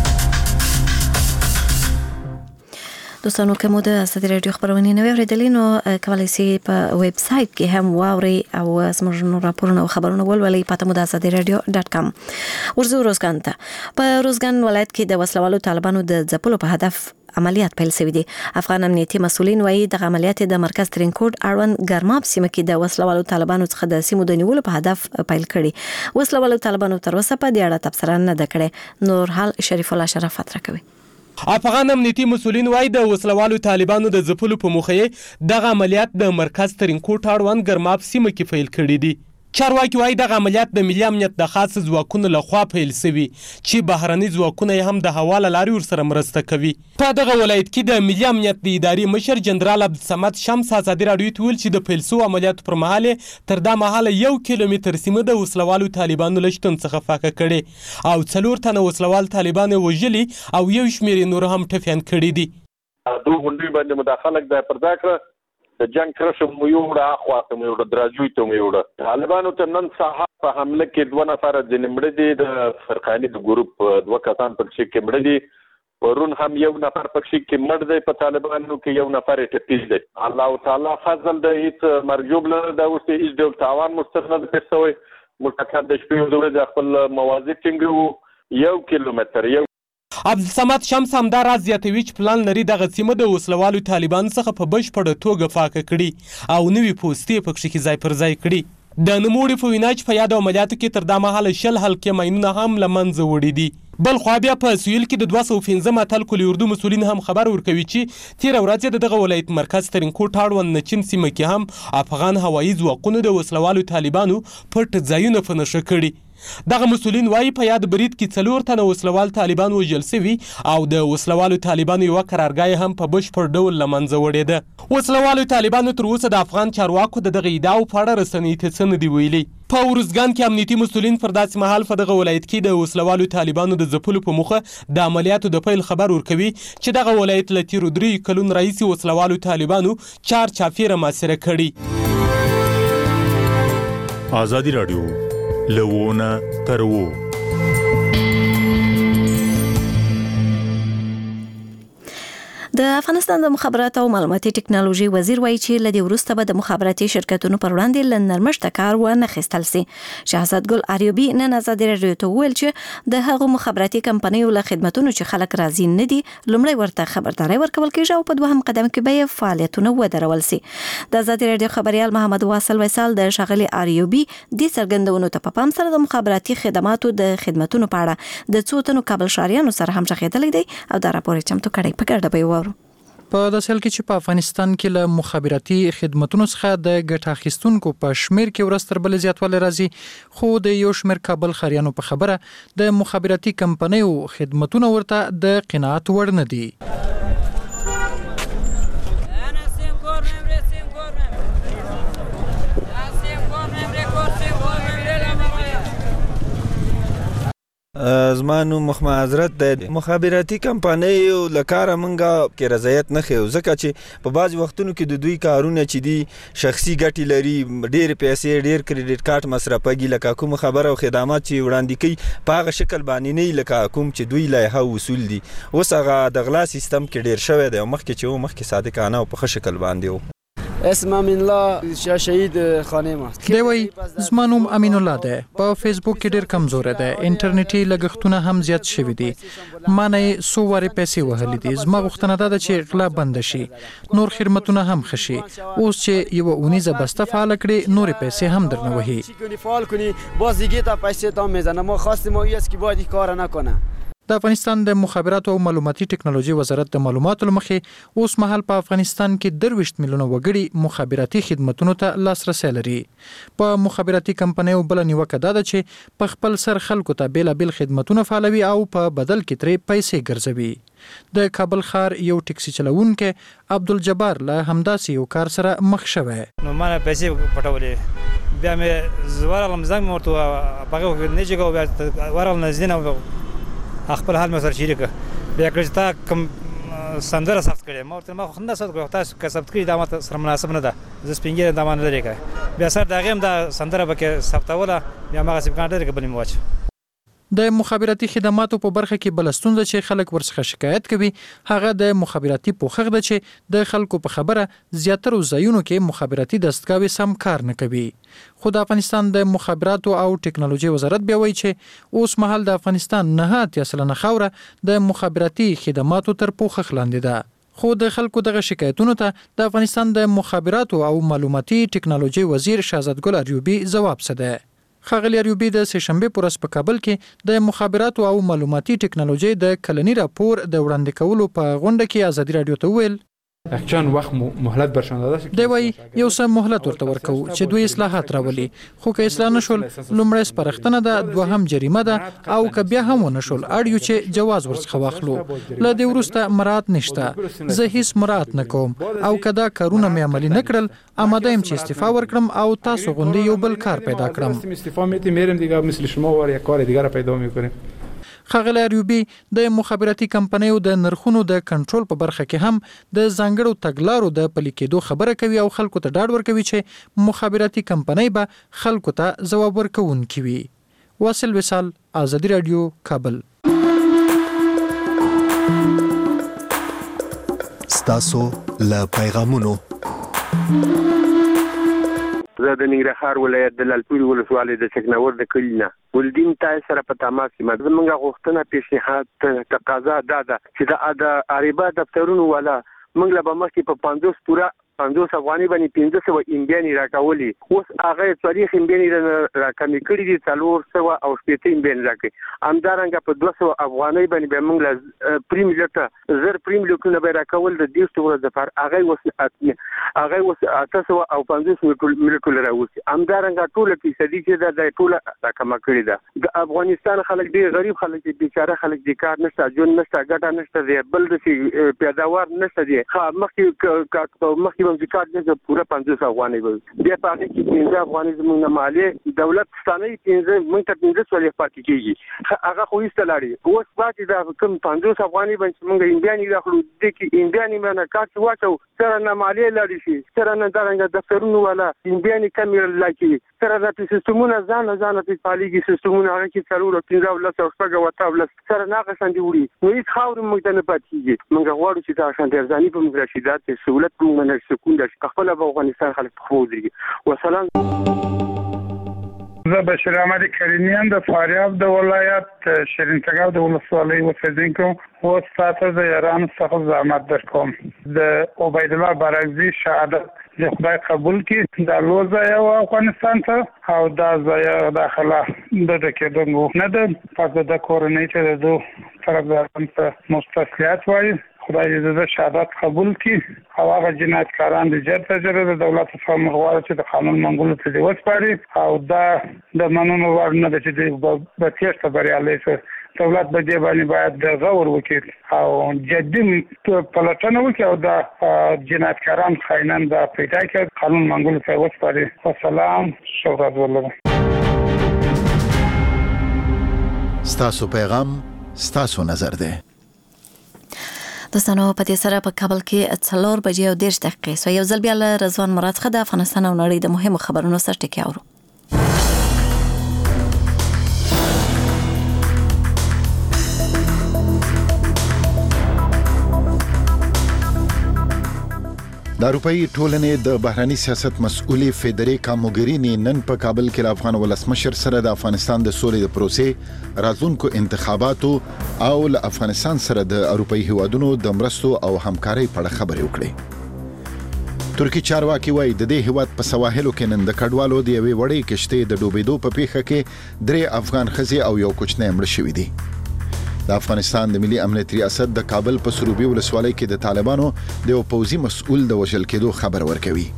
دوستانو که مو د آزادي رادیو خبرونه نه اوریدلې نو کولای شئ په ویب سټ کې هم واوري او زموږ نور راپورونه او خبرونه ولولئ پته مو د آزادي رادیو ډاټ کام. ورزو روزګان ته په روزګان ولایت کې د وسلوالو طالبانو د ځپلو په هدف عملیات پیل شوی دي. افغان امنیتي مسولین وایي د عملیات د مرکز ترینکوټ اړوند ګرماب سیمه کې د وسلوالو طالبانو څخه د سیمو د نیولو په هدف پیل کړي. وسلوالو طالبانو تر اوسه په دې اړه تبصره نه ده کړې. نور حال شریف الله شرافت راکوي. افغان امنیتي مسولین وایي د وسلوالو طالبانو د ځپلو په موخه دغه عملیات د مرکز ترینکوټ اړوند ګرماب سیمه کې پیل کړي دي. چارواکي وایي دغه عملیات د ملي امنیت د خاص ځواکونو لخوا پیل شوي چې بهرني ځواکونه هم د هوا له لارې ورسره مرسته کوي. په دغه ولایت کې د ملي امنیت د ادارې مشر جنرال عبدالصمد شمس آزادي راډیو ته ویل چې د پیل شوو عملیاتو پر مهال تر دا مهاله یو کیلومتر سیمه د وسلوالو طالبانو له شتون څخه فاکه کړې او څلور تنه وسلوال طالبان وژلي او یو شمېر نور هم ټپیان کړي دي. دوه غونډې باندې مداخله د پردا کړ د جنگ کرشم مو یوړه اخواته مو یوړه درازوی ته مو یوړه. طالبانو ته نن سهار په حمله کې دوه نفر ځینې مړه دي د فرقاني د ګروپ دوه کسان پکې کې مړه دي. پرون هم یو نفر پکې کې مړ دی په طالبانو کې یو نفر ټپي دی. الله تعالی فضل د هیڅ مرجوب نه د اوس هیڅ ډول تاوان مستند پېښوي. متکد د شپې ورځ د خپل موازی ټینګو یو کیلومتر یو عبدالصمد شمس همدا راز زیاتوي چې پلان لري دغه سیمه د وسلوالو طالبانو څخه په بشپړه توګه فاکه کړي او نوي پوستې پکې کې ځای پر ځای کړي. د نوموړي په وینا چې په یاد عملیاتو کې تر دا مهاله شل حلقې ماینونه هم له منځه وړي دي. بل خوا بیا په سویل کې د دوه سوه پنځم اتل کلي اردو مسولین هم خبر ورکوي چې تیره ورځ د دغه ولایت مرکز ترینکوټ اړوند نچین سیمه کې هم افغان هوایي ځواکونو د وسلوالو طالبانو پټ ځایونه په نښه کړي. دغه مسولین وایي په یاد برید کې څلور تنه وسلوال طالبان وژل شوي او د وسلوالو طالبانو یوه قرارګاه هم په بشپړ ډول له منځه وړې ده. وسلوالو طالبانو تر اوسه د افغان چارواکو د دغه ادعاو په اړه رسنیو ته څه نه دي ویلي. په ورزګان کې امنیتي مسولین پر داسې مهال په دغه ولایت کې د وسلوالو طالبانو د ځپلو په موخه د عملیاتو د پیل خبر ورکوي چې دغه ولایت له تیرو دریو کلونو راهیسې وسلوالو طالبانو چار چاپېره محاصره کړي. آزادي راډیو لونه تر وو. د افغانستان د مخابراتو او معلوماتي ټکنالوژي وزیر وایي چې لدی وروسته به د مخابراتي شرکتونو پر وړاندې لنرمشت کار ونه خستل سي. شهزاد ګل اریوبي نن آزادي رادیو ته ویل چې د هغو مخابراتي کمپنیو له خدماتونو چې خلک راضي نه دي لومړی ورته خبرداري ورکول کیږي او په دوهم قدم کې به فعالیتونه ودرول سي. د آزادي رادیو خبريال محمد واصل وصال د شغلي اریوبي د څرګندونو ته په پام سره د مخابراتي خدماتو د خدماتونو په اړه د څو تنو کابل شاریانو سره هم ځخېدلې دی او دا راپور چمتو کړی په ګډه به وورو. په داسې حال کې چې په افغانستان کې له مخابراتي خدماتونو څخه د ګټه اخیستونکو په شمیر کې ورځ تر بلې زیاتوالی راځي، خو د یو شمیر کابل خاریانو په خبره د مخابراتي کمپنیو خدماتونه ورته د قناعت وړ نه دي. زمانو مخما حضرت د مخابراتي کمپنیو لکاره منګه کې رضایت نه خو ځکه چې په بعض وختونو کې د دوی کارونه چې دي شخصي ګټې لري، ډېر پیسې ډېر کریډټ کارت مصرفيږي، لکه کوم خبره او خدمات چې وړاندې کوي په هغه شکل باندې نه لکه کوم چې دوی لایحه اصول دي. اوس هغه د غلا سیستم کې ډېر شوی دی او مخکې چې و مخکې صادقانه او په ښه شکل باندې و. اسم امین الله شهید خانه ما دی وای زمانوم امین الله ده. په فیسبوک کې ډیر کمزور ده، انټرنیټي لګښتونه هم زیات شوي دي، مانه سو واره پیسې وهلې دي. زما غوښتنه ده چې غلا بند شي، نور خدماتونه هم خشي. اوس چې یو اونیزه بسته فعال کړي نور پیسې هم درنه وهي. کني فعال کني باز دیگه تا پیسې تا میزنه. ما خواستیم ما است که باید این کار نکنه. د افغانستان د مخابراتو او معلوماتي ټکنالوژي وزارت د معلوماتو لمخې اوس مهال په افغانستان کې درویشت میلیونه وګړي مخابراتي خدماتونو ته لاسرسي لري. په مخابراتي کمپنیو بل نیوکه ده چې په خپل سر خلکو ته بیلابل خدماتونه فعالوي او په بدل کې ترې پیسې ګرځوي. د کابل ښار یو ټکسي چلوونکی عبدالجبار له همداسې یو کار سره مخ شوی. نو ما پیسې پټولې، بیا مې زوړل مزنګ مرته هغه نه جګو، بیا ورل نزدینه خپل حال مې سره شریک بیا کړی تا کوم سندره ثبت کړې. ما ورته ما خو نه ثبت کړو، تاسو که ثبت کړی دا ماته سره مناسب نه ده، زه سپینګیر دا مان لري کړ. بیا سره دا غیم دا سندره به کې ثبتوله، بیا ما غسب کانټر کې بلې موچ. د مخابراتي خدماتو په برخه کې بل ستونزه چې خلک ورڅخه شکایت کوي هغه د مخابراتي پوښښ ده چې د خلکو په خبره زیاتره ځایونو کې مخابراتي دستګاوې سم کار نه کوي. خو د افغانستان د مخابراتو او ټکنالوژي وزارت بیا وایي چې اوس مهال د افغانستان نه اتیا سلنه خاوره د مخابراتي خدماتو تر پوښښ لاندې ده. خو د خلکو دغه شکایتونو ته د افغانستان د مخابراتو او معلوماتي ټکنالوژي وزیر شهزاد ګل اریوبي ځواب سده. خاغلی اریوبي د سه شنبه پر ورځ په کابل کې د مخابراتو او معلوماتي ټکنالوژي د کلنی راپور د وړاندې کولو په غونډه کې آزادي رادیو ته ویل چند وخت مهلت برشان داده شي. دی وای یو څه مهلت ورته ورکو چې دوی اصلاحات راولي، خو که اصلاح نشول لومړی سپارښتنه ده، دوهم جریمه ده او که بیا هم ونشول اړیو چې جواز ورڅخه واخلو. له دې وروسته مراعات نشته، زه هیڅ مراعات نه کوم او که دا کارونه مې عملي نه کړل آماده یم چې استعفا ورکړم او تاسو غوندې یو بل کار پیدا کړم. استعفا میتیم میرم دیگه مثل شما ور یک کار دیگه را پیدا میکنیم. خاغلی اریوبي د مخابراتي کمپنیو د نرخونو د کنټرول په برخه کې هم د ځانګړو تګلارو د پلي کېدو خبره کوي او خلکو ته ډاډ ورکوي چې مخابراتي کمپنۍ به خلکو ته ځواب ورکوونکي وي. واصل وصال، آزادي رادیو، کابل. ستاسو له پیغامونو زه د ننګرهار ولایت د لالپورې ولسوالۍ د چکناور د کلي نه ولدین تای سره په تماس کې ما زموږ غوښتنه پیشنهاد تقاضا دا ده چې د عربا دفترونو والا موږ له مخکې په پنځوس پوره پنځوس افغاني باندې پنځه سوه امبیانې راکولي، اوس هغه څلوېښت امبیانې راکمې کړي دي، څلور سوه او شپېته امبیانې راکوي. همدارنګه په دوه سوه افغانۍ باندې بیا موږ له پریم لیکه زر پریم لیکونه به یې راکول د دېرشو ورځو لپاره، هغه اوس هغه اوس اته سوه او پنځوس لیکونه راوځي. همدارنګه ټوله فیصدي چې ده دا ټوله راکمه کړې ده. د افغانستان خلک ډېر غریب خلک دي، بیچاره خلک دي، کار نشته، ژوند نشته، ګټه نشته دی، بل داسې پیداوار نشته دی. مخکې مخکې هم زکات دې پوره پنځوس افغانۍ به بیا په هغه کې پنځه افغانۍ زموږ مالیه دولت ستانه پنځه موږ ته پنځه سولې پاتې کیږي هغه خو هیڅ لاړې اوس باندې دا کوم پنځوس افغانۍ باندې موږ انډیاني راخلو د کې انډیاني معنی کارت واچو سره نه مالیه لاړې شي سره نه درنګ دفترونو ولا انډیاني کمیرل لکه سره د سیستمونو ځان ځان په پاليږي سیستمونو هغه کې څلور پنځه ولس او شپږ وته ولس سره نه غسندې وړي نو هیڅ خاور موږ ته نه پاتېږي موږ غواړو چې دا شان ارزاني په موږ راشدات سہولت موږ نه سکون د خپل افغانستان خلک خو دي وسلام. زه بشیر احمد کریمیان د فاریاب د ولایت شیرین تګاو د ولسوالۍ اوسیدونکو او ستاسو د یارانو څخه زحمت درکوم د عبید الله بارکزي شهادت د خدای قبول کړي د لوزه یو افغانستان ته او د ځای داخله د کېدونکو نه د پاتې د کورنۍ ته د طرفداران ته مستقلیت وایي خدای دې د شهادت قبول کړي او هغه جنایتکاران د جر تجربه د دولت څخه مغواړي چې د قانون منګولو ته دی وسپاري او دا د منونو وړ نه ده چې د بچیسته بریالي شي دولت به دې باندې باید د غور وکړي او جدي پلټنه وکړي او د جنایتکاران خاینان د پیدا کړي قانون منګولو ته وسپاري. والسلام شکر ولله. ستاسو پیغام ستاسو نظر ده. دوستانو په دې سره په کابل کې څلور بجې او دېرش دقیقې سو یو ځل بیا له رضوان مراد څخه د افغانستان او نړۍ د مهمو خبرونو سره ټکی اورو. د اروپאי ټولنې د بهراني سیاست مسؤلې فدریکا موګرینی نن په کابل کې د افغان ولسمشر سره د افغانستان د سولې د پروسې راتلونکو انتخاباتو او له افغانستان سره د اروپאי هیوادونو د مرستو او همکارۍ په اړه خبرې وکړې. ترکی چارواکي وایي د دې هیواد په سواحلو کې نن د کډوالو د یوې وړې کشتۍ د ډوبېدو په پیښه کې درې افغان ښځې او یو کوچنی مړه شوي دي. د افغانستان د ملي امنیت ریاست د کابل په سروبي ولسوالۍ کې د طالبانو د یو پوځي مسؤل د وژل کېدو خبر ورکوي.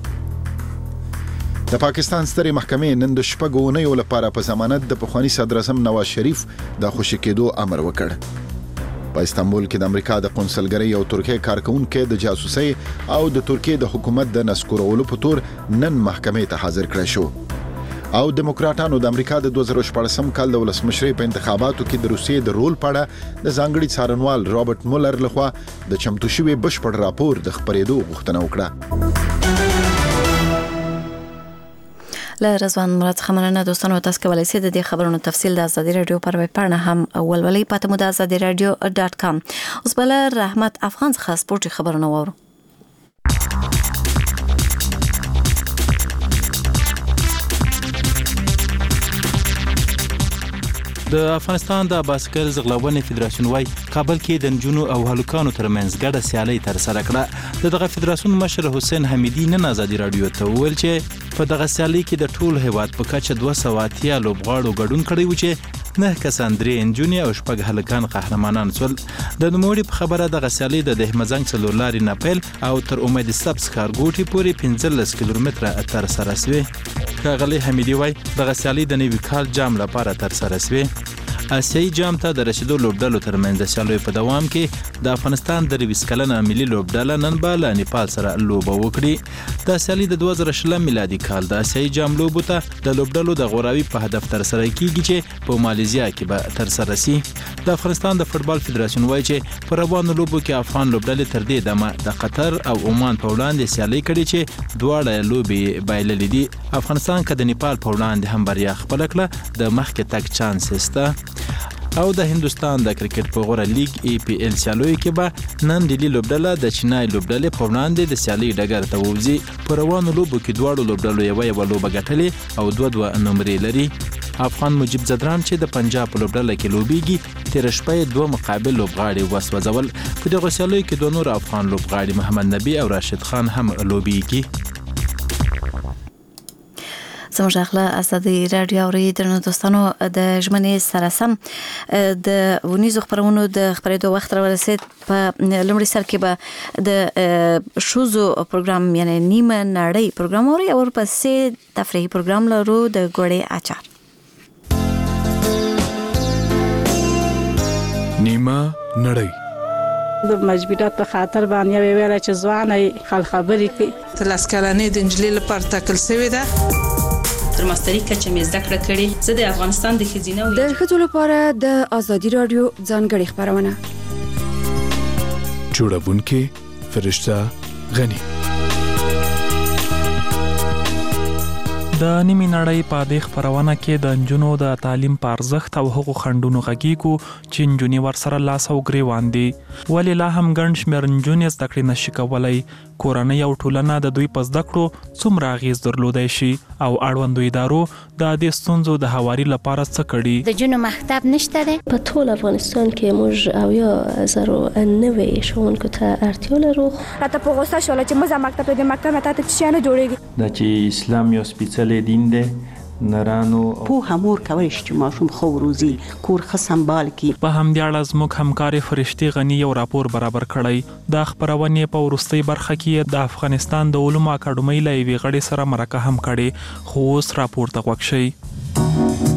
د پاکستان سترې محکمې نن د شپږو اونیو لپاره په ضمانت د پخواني صدر اعظم نواز شریف د خوشي کېدو امر وکړ. په استانبول کې د امریکا د قونسلګرۍ او ترکیه کارکونکو د جاسوسۍ او د ترکیه د حکومت د نسکورولو په تور نن محکمې ته حاضر کړی شو. او دیموکراتانو د امریکا د دوه زره شپږم کال د ولسمشرۍ په انتخاباتو کې د روسیې د رول په اړه د ځانګړي څارنوال رابرټ مولر لخوا د چمتو شوي بشپړ راپور د خپرېدو غوښتنه وکړه. له رضوان مراد څخه مننه. دوستانو تاسو کولی شئ د دې خبرونو تفصیل د ازادي رادیو پر ویب پاڼه هم ولولئ. پاتې مو د ازادي رادیو ډاټ کام. اوس بل رحمت افغان څخه سپورتي خبرونه وورو. د افغانستان د باسکل زغلولنې فدراسیون وايي کابل کې د نجونو او هلکانو ترمنځ ګډه سیالي تر سره کړه. د دغه فدراسیون مشر حسین حمیدي نن ازادي رادیو ته وویل چې په دغه سیالي کې د ټول هیواد په کچه دوه سوه اتیا لوبغاړو ګډون کړی و چې نه کسان درې انجونې او شپږ هلکان قهرمانان شول. د نوموړي په خبره دغه سیالي د دهمزنګ څلور لارې نه پیل او تر امید سبز ښارګوټي پورې پنځلس کیلومتره تر سره شوې. ښاغلی حمیدي وايي دغه سیالي د نوي کال جام لپاره تر سره شوې. آسیایي جام ته د رسیدو لوبډلو ترمنځ د سیالیو په دوام کې د افغانستان د رویس کلنه ملي لوبډله نن به له نیپال سره لوبه وکړي. د سیالي د دوه زره شلم میلادي کال د آسیایي جام لوبو ته د لوبډلو د غوراوي په هدف تر سره کیږي چې په مالیزیا کې به تر سره شي. د افغانستان د فوتبال فدراسیون وايي چې په روانو لوبو کې افغان لوبډلې تر دې دمه د قطر او عمان په وړاندې سیالي کړې چې دواړه لوبې بایللې دي. افغانستان که د نیپال په وړاندې هم بریا خپله کړه د مخکې تګ چانس شته. او د هندستان د کرکټ په غوره لیگ ای پی ال سیالیو کې به نن ډیلی لوبډله د چینای لوبډلې په وړاندې د سیالي ډګر ته ووځي. په روانو لوبو کې دواړو لوبډلو یوه یوه لوبه ګټلې او دوه دوه نمرې لري. افغان مجیب زدران چې د پنجاب په لوبډله کې لوبیږي تېره شپه یې دوه مقابل لوبغاړي وسوځول. په دغو سیالیو کې دوه نور افغان لوبغاړي محمد نبی او راشد خان هم لوبیږي. زموږ اخلا ازادي رادیو اوریدونکو دوستانو د ژمنې سره سم د ونیزو خبرونو د خبرېدو وخت راورسید. په لومړي سر کې به د شوزو پروګرام یعنی نیمه نړۍ پروګرام اوري او ورپسې تفریحي پروګرام لرو د ګوړې اچار. نیمه نړۍ د مجبورات په خاطر باندې ویل چې ځواني خل خبرې کوي. تلاس کلنې د انجلۍ لپاره ټاکل شوې ده. تر ماستري کچه مې زده کړه کړې. زه د افغانستان د ښځینه د ښځو لپاره د ازادي رادیو ځانګړې خبرونه. جوړونکې فرشته غنی. د نیمې نړۍ په دې خبرونه کې د نجونو د تعلیم په ارزښت او هغو خنډونو غږیږو چې نجونې ورسره لاس او ګریوان دي. ولې لا هم ګڼ شمېر نجونې زده کړې نشي کولی. کورنۍ او ټولنه د دوی په زده کړو څومره اغېز درلودی شي او اړوندو ادارو د دې ستونزو د هواري لپاره څه کړي. د جنو مکتب نشته دی په ټول افغانستان کې. موږ او یا زرو نوې ښوونکو ته اړتیا لرو. راته په غوسه شول چې موږ مکتب د مکتب ته چې نه جوړېږي. دا چې اسلام یو سپېڅلی دین دی. نرانو په همور کوي چې ماشوم خو روزي کور ښه سنبال کی. په همدې اړه زموږ همکارې فرشتي غنی یو راپور برابر کړی. د خبرونې په وروستۍ برخه کې د افغانستان د علومو اکاډمۍ له یوې غړې سره مرکه هم کړې. خو اوس راپور ته غوږ شئ.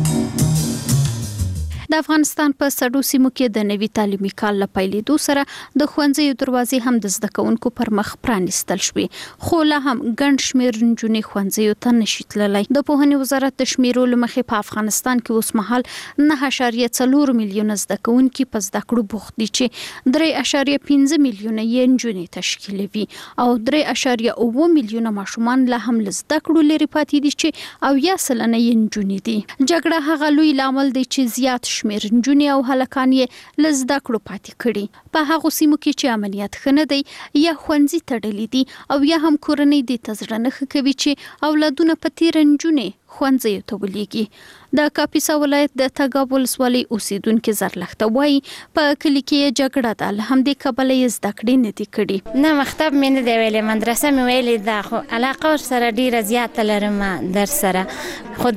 د افغانستان په سړو سیمو کې د نوي تعلیمي کال له پیلېدو سره د ښوونځیو دروازې هم د زده کوونکو پر مخ پرانیستل شوې. خو لا هم ګڼ شمېر نجونې ښوونځیو ته نشي تللی. د پوهنې وزارت د شمیرو له مخې په افغانستان کې اوس مهال نه اعشاریه څلور میلیونه زده کوونکي په زده کړو بوخت دي چې درې اعشاریه پنځه میلیونه یې نجونې تشکیلوي او درې اعشاریه اووه میلیونه ماشومان لا هم له زده کړو لرې پاتې دي چې اویا سلنه یې نجونې دي. جګړه هغه لوی لامل دی چې زیات شمېر نجونې او هلکان یې له زده کړو پاتې کړي. په هغو سیمو کې چې امنیت ښه نه دی یا ښوونځي تړلي دي او یا هم کورنۍ دې ته زړه نه ښه کوي چې اولادونه په تېره نجونې ښوونځیو ته ولیږي. د کاپیسا ولایت د تګاب ولسوالۍ اوسیدونکي زرلښته وایي په کلي کې جګړه ده، له همدې کبله یې زده کړې نه دي کړي. نه مکتب مې نه دی ویلې، مدرسه مې ویلې ده، خو علاقه ورسره ډېره زیاته لرم در سره. خو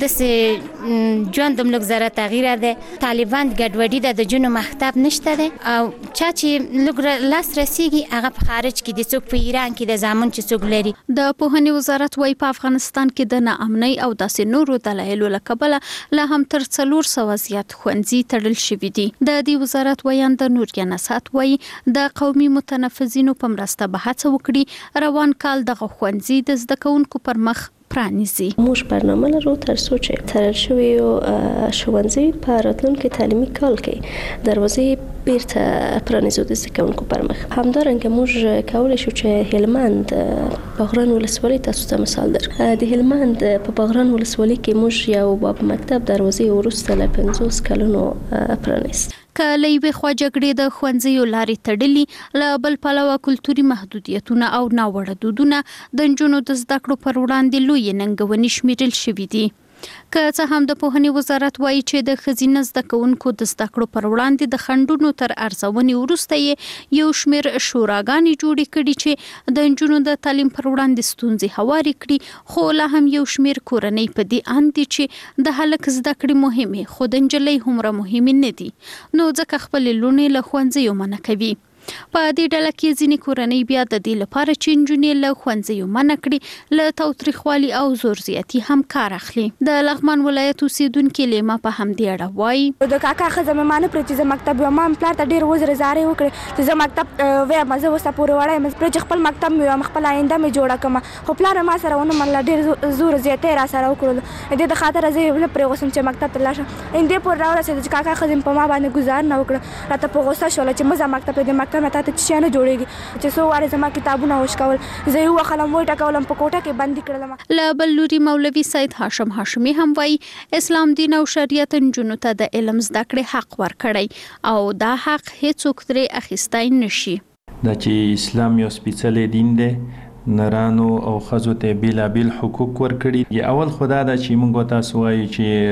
داسې ژوند هم لږ زره تغییره دی. طالبان ګډوډي ده، د جنو مکتب نشته دی او چا چې لږ لاس رسیږي هغه په خارج کې دي، څوک په ایران کې د زامن چې څوک لري. د پوهنې وزارت وایي په افغانستان کې د ناامنۍ او داسې نورو دلایلو له کبله لا هم تر څلور سوه زیات ښوونځي تړل شوي دي. د دې وزارت ویاند نوریا نصات وایي د قومي متنفذینو په مرسته به هڅه وکړي روان کال دغه ښوونځي د زده کوونکو پر مخ پرانیزي. موږ برنامه لرو تر څو چې تړل شوي ښوونځي په راتلونکي تعلیمي کال کې دروازې بیرته پرانیزو د زده کوونکو پر مخ. همدارنګه موږ کولی شو چې هلمند باغران ولسوالۍ تاسو ته مثال درکړم. د هلمند په باغران ولسوالۍ کې موږ یو باب مکتب دروازې وروسته له پنځوس کلونو پرانیست. که له یوې خوا جګړې د ښوونځیو لارې تړلي، له بل پلوه کلتوري محدودیتونه او ناوړه دودونه د نجونو د زده کړو پر وړاندې لویې ننګونې شمیرل شوي دي. که څه هم د پوهنې وزارت وایي چې د ښځینه زده کوونکو د زده کړو پر وړاندې د خنډونو تر ارزونې وروسته یې یو شمېر شوراګانې جوړې کړي چې د نجونو د تعلیم پر وړاندې ستونزې هوارې کړي، خو لا هم یو شمېر کورنۍ په دې اند دي چې د هلک زده کړې مهمې خو د نجلۍ هومره مهمې نه دي، نو ځکه خپلې لوڼې له ښوونځیو منع کوي. په دې ډله کې ځینې کورنۍ بیا د دې لپاره چې نجونې له ښوونځیو منع کړي له تاوتریخوالي او زور زیاتي هم کار اخلي. د لغمان ولایت اوسیدونکي لیما په همدې اړه وایي د کاکا ښځه مې مانه پرې چې زه مکتب وایم. ما پلار ته ډېر وزرې زارۍ وکړې چې زه مکتب وایم، زه اوس پورې وړی یم پرې چې خپل مکتب مې وایم، خپل آینده مې جوړه کړم. خو پلار ما سره ونه منله، ډېر زور زیاتی را سره وکړل. د دې د خاطره زه پرې غوسم چې مکتب ته لاړ شم. همدې پورې راورسېده چې کاکا ښځې په ما باندې ګزار نه وکړه. راته په غوسه شوله چې مه ځه مکتب ته، د مکتب نه تا ته څه نه جوړېږي چې څو وارې زما کتابونه وشکول، زه یې ووهلم ویې ټکولم په کوټه کې بندي کړلم. له بل لوري مولوي سید هاشم هاشمي هم وایي اسلام دین او شریعت نجونو ته د علم زده کړې حق ورکړی او دا حق هیڅوک ترې اخیستی نشي. دا چې اسلام یو سپېڅلی دین دی، نرانو او ښځو ته بېلابېل حقوق ورکړي. اول خو دا ده چې موږ تاسو وایو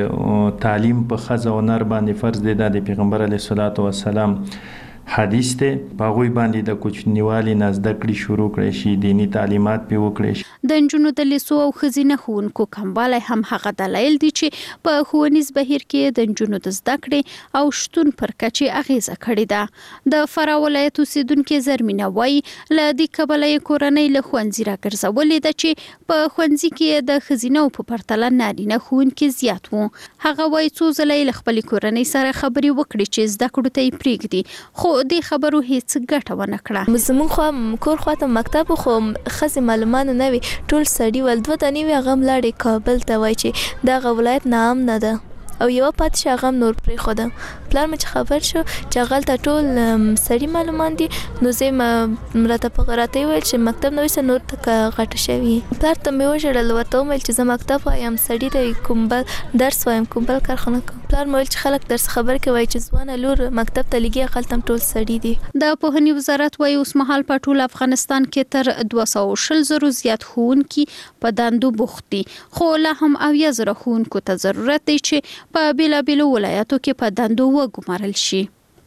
چې تعلیم په ښځه او نر باندې فرض دی. دا د پیغمبر علیه الصلاة والسلام حدیث دی. په هغوی باندې د کوچنیوالي نه زده کړې شروع کړی شي، دیني تعلیمات پرې وکړی شي. د نجونو د لیسو او ښځینه ښوونکو کموالی هم هغه دلایل دي چې په ښوونیز بهیر کې د نجونو د زده کړې او شتون پر کچې اغیزه کړې ده. د فراه ولایت اوسیدونکي زرمینه وایي له دې کبله یې کورنۍ له ښوونځي راګرځولې ده چې په ښوونځي کې د ښځینهو په پرتله نارینه ښوونکي زیات وو. هغه وایي څو ځله یې له خپلې کورنۍ سره خبرې وکړې چې زده کړو ته یې پرېږدي، خو د خبرو هیڅ ګټه ونه کړه. زموږ خو کور خواته مکتب خو خزي معلومات نه وي، ټول سړي ول دوه دني وی غم لاړې کابل ته وای چې دا ولایت نام نه ده او یو پات شغم نور پرې خوده. پلان مې خبر شو چې غلطه ټول سړي معلومات دي، نو زه مرته په غراته ویل چې مکتب نو وسه نور ته غټه شوی. پلار ته مې وژړل ورته ویل چې زه مکتب وایم سړي د کوم بل درس وایم کوم بل کارخانه کوم. پلار مې ویل چې خلک درس خبر کوي چې ځوانه لور مکتب ته لګي خلتم ټول سړي دي. د پوهنې وزارت وايي اوس مهال په ټول افغانستان کې تر دوه سوه شل زره زیات ښوونکي په دندو بوخت دي، خو لا هم اویا زره ښوونکو ته ضرورت دی چې په بیلابیلو ولایتو کې په دندو وګمارل شي.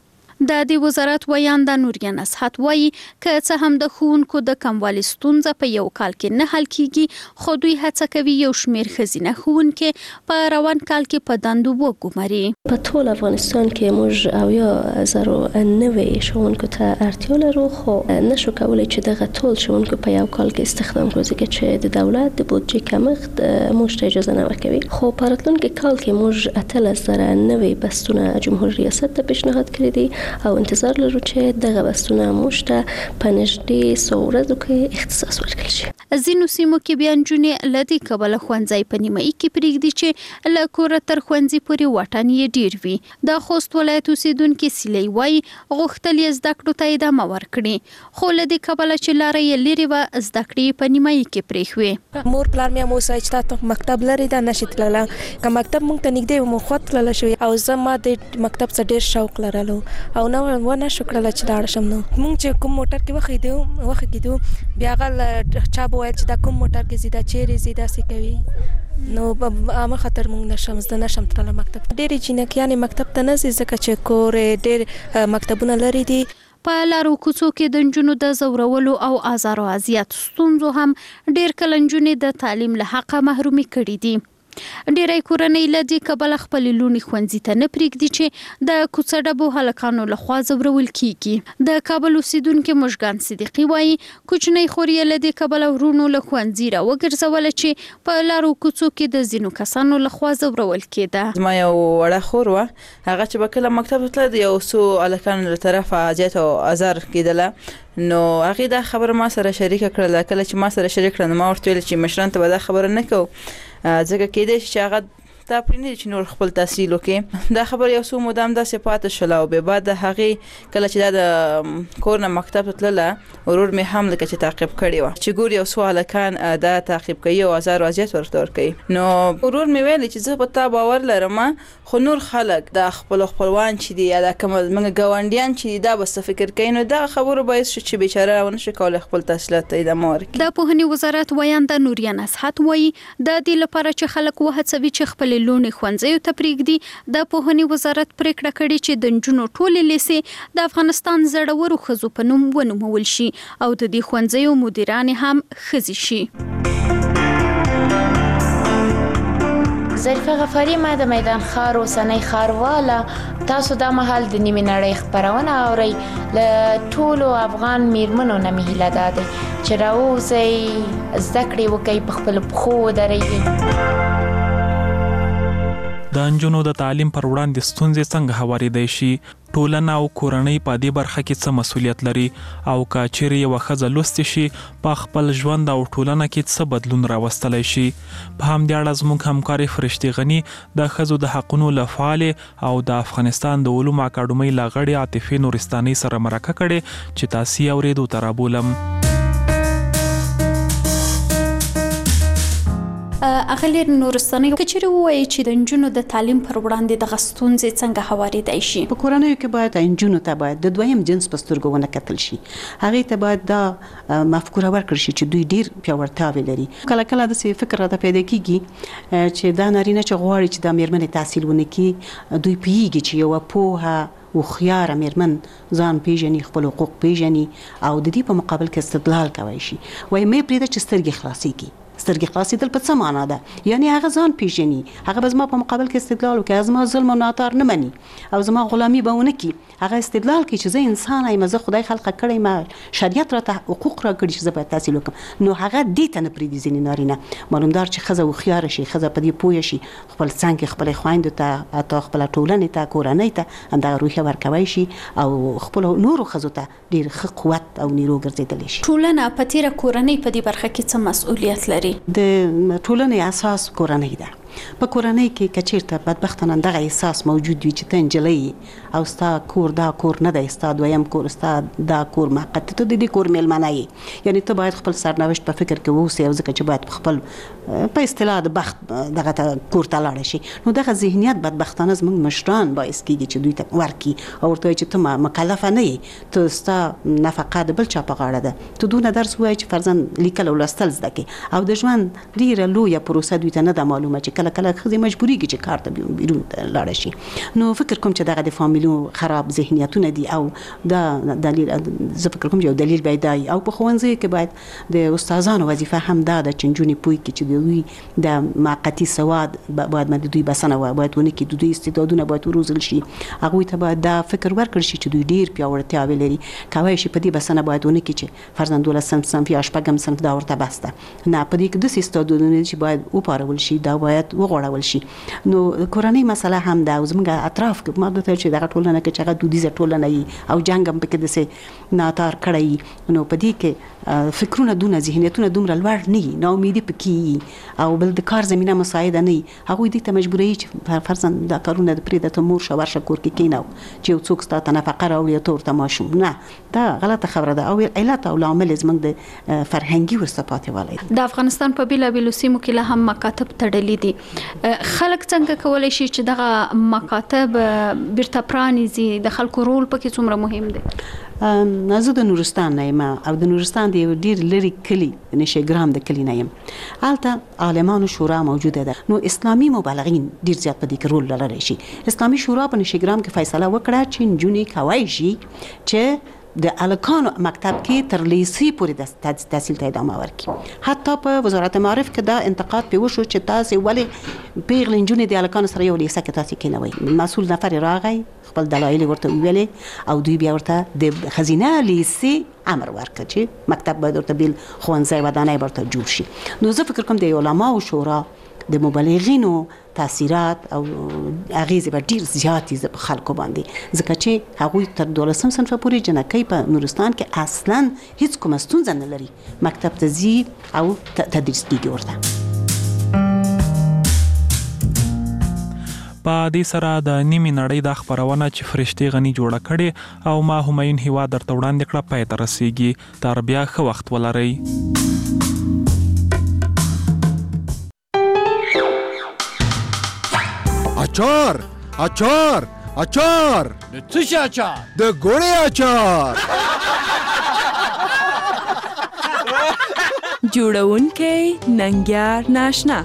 د دې وزارت ویانده نوریان اسحت وایي که څه هم د ښوونکو د کموالي ستونزه په یو کال کې نه حل کیږي، خو دوی هڅه کوي یو شمیر ښځینه ښوونکي په روان کال کې په دندو وګماري. په ټول افغانستان کې موږ اویا زره نوي ښوونکو ته اړتیا لرو، خو نشو کولی چې دغه ټول ښوونکو په یو کال کې استخدام کړو ځکه چې د دولت د بودجې کمښت موږ ته اجازه نه ورکوي. خو په راتلونکي کال کې موږ اتلس زره نوي بستونه جمهور ریاست ته پیشنهاد کړی دي او انتظار لرو چې دغه بستونه موږ ته په نږدې څو ورځو کې اختصاص ورکړل شي. ځینو سیمو کې بیا نجونې له دې کبله ښوونځی په نیمایي کې پرېږدي چې له کوره تر ښوونځي پورې واټن یې ډېر وي. د خوست ولایت اوسېدونکې سیلۍ وایي غوښتل یې زده کړو ته ادامه ورکړي، خو له دې کبله چې لاره یې لرې وه زده کړې په نیمایي کې پرېښوې. مور پلار مې هم وسایي چې تا مکتب لرې ده نشي تللی، که مکتب موږ ته نږدې و مو خوا تللی شوې او زه ما د مکتب څخه ډېر شوق لرلو او نه ونه شو کړله چې لاړه شم. نو موږ چې کوم موټر کې وخېدو وخېدو بیا هغه چا به ویل چې دا کوم موټر کې ځي دا چیرې ځي داسې کوي، نو په عامه خاطر موږ نشم زده نشم تللی مکتب. ډېرې جینکیانې مکتب ته نه ځي ځکه چې کور ډېر مکتبونه لرې دي. په لارو کوڅو کې د نجونو د زورولو او آزار او اذیت ستونزو هم ډېر کله نجونې د تعلیم له حقه محرومي کړي دي. ډېری کورنۍ له دې کبله خپلې لوڼې ښوونځي ته نه پرېږدي چې د کوڅه ډبو هلکانو لخوا ځورول کیږي. د کابل اوسېدونکې مژګان صدیقي وایي کوچنۍ خور یې له دې کبله ورونو له ښوونځي راوګرځوله چې په لارو کوڅو کې د ځینو کسانو لخوا ځورول کېده. زما یو وړه خور وه، هغه چې به کله مکتب تله د یو څو هلکانو له طرفه اذیت او آزار کېدله، نو هغې دا خبره ما سره شریکه کړله. کله چې ما سره شریک کړه نو ما ورته ویل چې مشرانو ته به دا خبره نه کوو ځکه کېدای شي چې هغه دا پرې نه دي چې نور خپل تحصیل وکړي. دا خبره یو څو موده همداسې پاتې شوله او بیا بعد د هغې کله چې دا د کور نه مکتب ته تلله ورور مې هم لکه چې تعقیب کړې وه چې ګوري یو څو هلکان دا تعقیب کوي او آزار او اذیت ورته ورکوي. نو ورور مې ویلې چې زه په تا باور لرم، خو نور خلک دا خپل خپلوان چې دي یا دا کوم موږ ګاونډیان چې دي دا به څه فکر کوي، نو دغه خبرو باعث شو چې بیچاره ونه شي کولی خپل تحصیلات ته ادامه ورکړي. د پوهنې وزارت ویانده نوریان اسحت وایي د دې لپاره چې خلک وهڅوي چې خپل لوڼې ښوونځیو ته پرېږدي، د پوهنې وزارت پریکړه کړې چې د نجونو ټولې لیسې د افغانستان زړورو ښځو په نوم ونومول شي او د دې ښوونځیو مدیرانې هم ښځې شي. ظریفه غفاری، ما د میدان ښار اوسنۍ ښارواله. تاسو دا مهال د نیمې نړۍ خپرونه اورئ. له ټولو افغان میرمنو نه مې هیله دا دی چې راووځئ، زده کړې وکړئ، په خپلو پښو ودرېږئ. د نجونو د تعلیم پر وړاندې ستونزې څنګه هوارېدای شي؟ ټولنه او کورنۍ په دې برخه کې څه مسؤلیت لري او که چیرې یوه ښځه لوستې شي په خپل ژوند او ټولنه کې څه بدلون راوستلی شي؟ په همدې اړه زموږ همکارې فرشتې غني د ښځو د حقونو له فعالې او د افغانستان د علومو اکاډمۍ له غړې عاطفې نورستانۍ سره مرکه کړې چې تاسې یې اورېدو ته رابولم. اغلی نورستانۍ که چیرې ووایي چې د نجونو د تعلیم پر وړاندې دغه ستونزې څنګه هوارېدای شي؟ په کورنیو کې باید نجونو ته باید د دویم جنس په سترګو ونه کتل شي. هغې ته باید دا مفکوره ورکړل شي چې دوی ډېر پیاوړتیاوې لري. کله کله داسې فکر راته پیدا کېږي چې دا نارینه چې غواړي چې دا مېرمنې تحصیل ونه کړي، دوی پوهېږي چې یوه پوهه هوښیاره مېرمن ځان پیژني، خپل حقوق پیژني او د دې په مقابل کې استدلال کولی شي. وایي مې پرېږده چې سترګې خلاصېږي، سترګې خلاصېدل په څه معنا ده؟ یعنی هغه ځان پیژني، هغه به زما په مقابل کې استدلال وکړي، هغه زما ظلم او ناتار نه مني او زما غلامي به ونه کړي، هغه استدلال کوي چې زه انسان یم، زه خدای خلقه کړی، ما شریعت راته حقوق راکړي چې زه باید تحصیل وکړم. نو هغه دې ته نه پرېږدي ځینې نارینه. معلومدار چې ښځه هوښیاره شي، ښځه په دې پوه شي، خپل څنګ خپلې خویندو ته، حتی خپله ټولنې ته، کورنۍ ته همدغه روحیه ورکوی شي او خپلو نورو ښځو ته ډېر ښه قوت او نیرو ګرځېدلی شي. ټولنه په تیره کورنۍ په دې برخه کې څه مسؤلیت لري؟ د ټولنې اساس کورنۍ ده. په کورنۍ کې که چېرته بدبختانه دغه احساس موجود وي چې ته نجلۍ او ستا کور دا کور نه دی، ستا دویم کور، ستا دا کور محقق، ته د دې کور میلمنه یې، یعنې ته باید خپل سرنوشت په فکر کې واوسې، او ځکه چې باید خپل په اصطلاح د بخت دغه ته کور ته لاړه شي. نو دغه ذهنیت بدبختانه زموږ مشران باعث کېږي چې دوی ته ورکړي او ورته وایي چې ته مکلفه نه یې، ته ستا نفقه د بل چا په غاړه ده، ته دونه درس ووایې چې فرضاً لیکل او لوستل زده کړي، او د ژوند ډېره لویه پروسه دوی ته نه ده معلومه چې کله کله ښځې مجبورېږي چې کار ته بیرون لاړه شي. نو فکر کوم چې دغه د فامیلو خراب ذهنیتونه دي، او دا دلیل زه فکر کوم یو دلیل باید دی. او په ښوونځیو کې باید د استادانو وظیفه هم دا ده چې نجونې پوه کړي چې د دوی د موقتي سواد باید باندې دوی بسنه باید ونه کړي، د دوی استعدادونه باید وروزل شي، هغوی ته باید دا فکر ورکړل شي چې دوی ډېر پیاوړتیاوې لري، کولی شي په دې بسنه باید ونه کړي چې فرضاً دولسم صنف یا شپږم صنف دا ورته بس ده. نه، په دې کې داسې استعدادونه چې باید وپارول شي، دا باید وغوړول شي. نو کورنۍ مسله هم ده، او زموږ اطراف کې ما درته چې دغه ټولنه کې چې هغه دودیزه ټولنه وي او جنګ هم پکې داسې ناتار کړی وي، نو په دې کې فکرونه دونه ذهنیتونه دومره لوړ نه وي، ناامیدي پکې وي، او بل د کار زمینه مساعده نه وي، هغوی دې ته مجبوروي چې فرضاً دا کارونه پرېږده، ته مور شه ورشه کور کې کښېنه چې یو څوک ستا ته نفقه راوړي او ته ورته ماشوم. نه، دا غلطه خبره ده، او علت او لامل زموږ د فرهنګي وروسته پاتې والی دی. د افغانستان په بیلابیلو سیمو کې لا هم مکاتب تړلي دي. خلک څنګه کولی شي چې دغه مکاتب بیرته پرانیزي؟ د خلکو رول پکې څومره مهم دی؟ زه د نورستان نه یم، او د نورستان د یو ډېر لرې کلي نشیګرام د کلي نه یم. هلته عالمانو شورا موجوده ده، نو اسلامي مبلغین ډېر زیات په دې کې رول لرلی شي. اسلامي شورا په نشیګرام کې فیصله وکړه چې نجونې کولی شي چې د الکانو مکتب کې تر لیسې پورې تحصیل ته ادامه ورکړي. حتی په وزارت معارف کې دا انتقاد پې وشو چې تاسې ولې پیغلې نجونې د الکانو سره یو لیسه کې تاسې کېنوئ. مسؤل نفر راغی، خپل دلایل ورته وویلې، او دوی بیا ورته د ښځینه لیسې امر ورکړ چې مکتب باید ورته بیل ښوونځی ودانۍ به ورته جوړ شي. نو زه فکر کوم د علماو شورا د مبلغینو تاثیرات او اغیزې به ډېر زیاتې زه په خلکو باندې، ځکه چې هغوی تر دولسم صنفه پورې جنکۍ په نورستان کې اصلا هیڅ کومه ستونزه نه لري، مکتب ته ځي او تدریس کېږي ورته. په دې سره د نیمې نړۍ دا خپرونه چې فرشتې غني جوړه کړې او ما همایون هیوا درته وړاندې کړه پای ته رسیږي. تر بیا ښه وخت ولرئ. اچار اچار اچار د څه شي اچار؟ د ګوړې اچار. جوړونکی ننګیار ناشنا.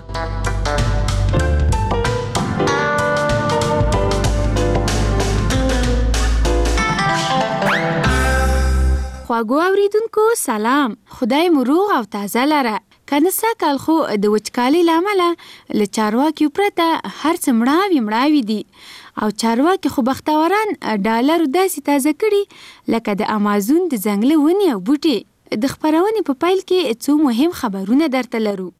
خواږو اوریدونکو سلام، خدای مو روغ او تازه لره. کنه ساکل خو د وچکالۍ له امله له چارواکیو پرته هر څه مړاوي مړاوي دي، او چارواکي خو بختوران ډالر داسې تازه کړي لکه د امازون د ځنګله ونې او بوټي. د خپرونې په پیل کې څو مهم خبرونه درته لرو.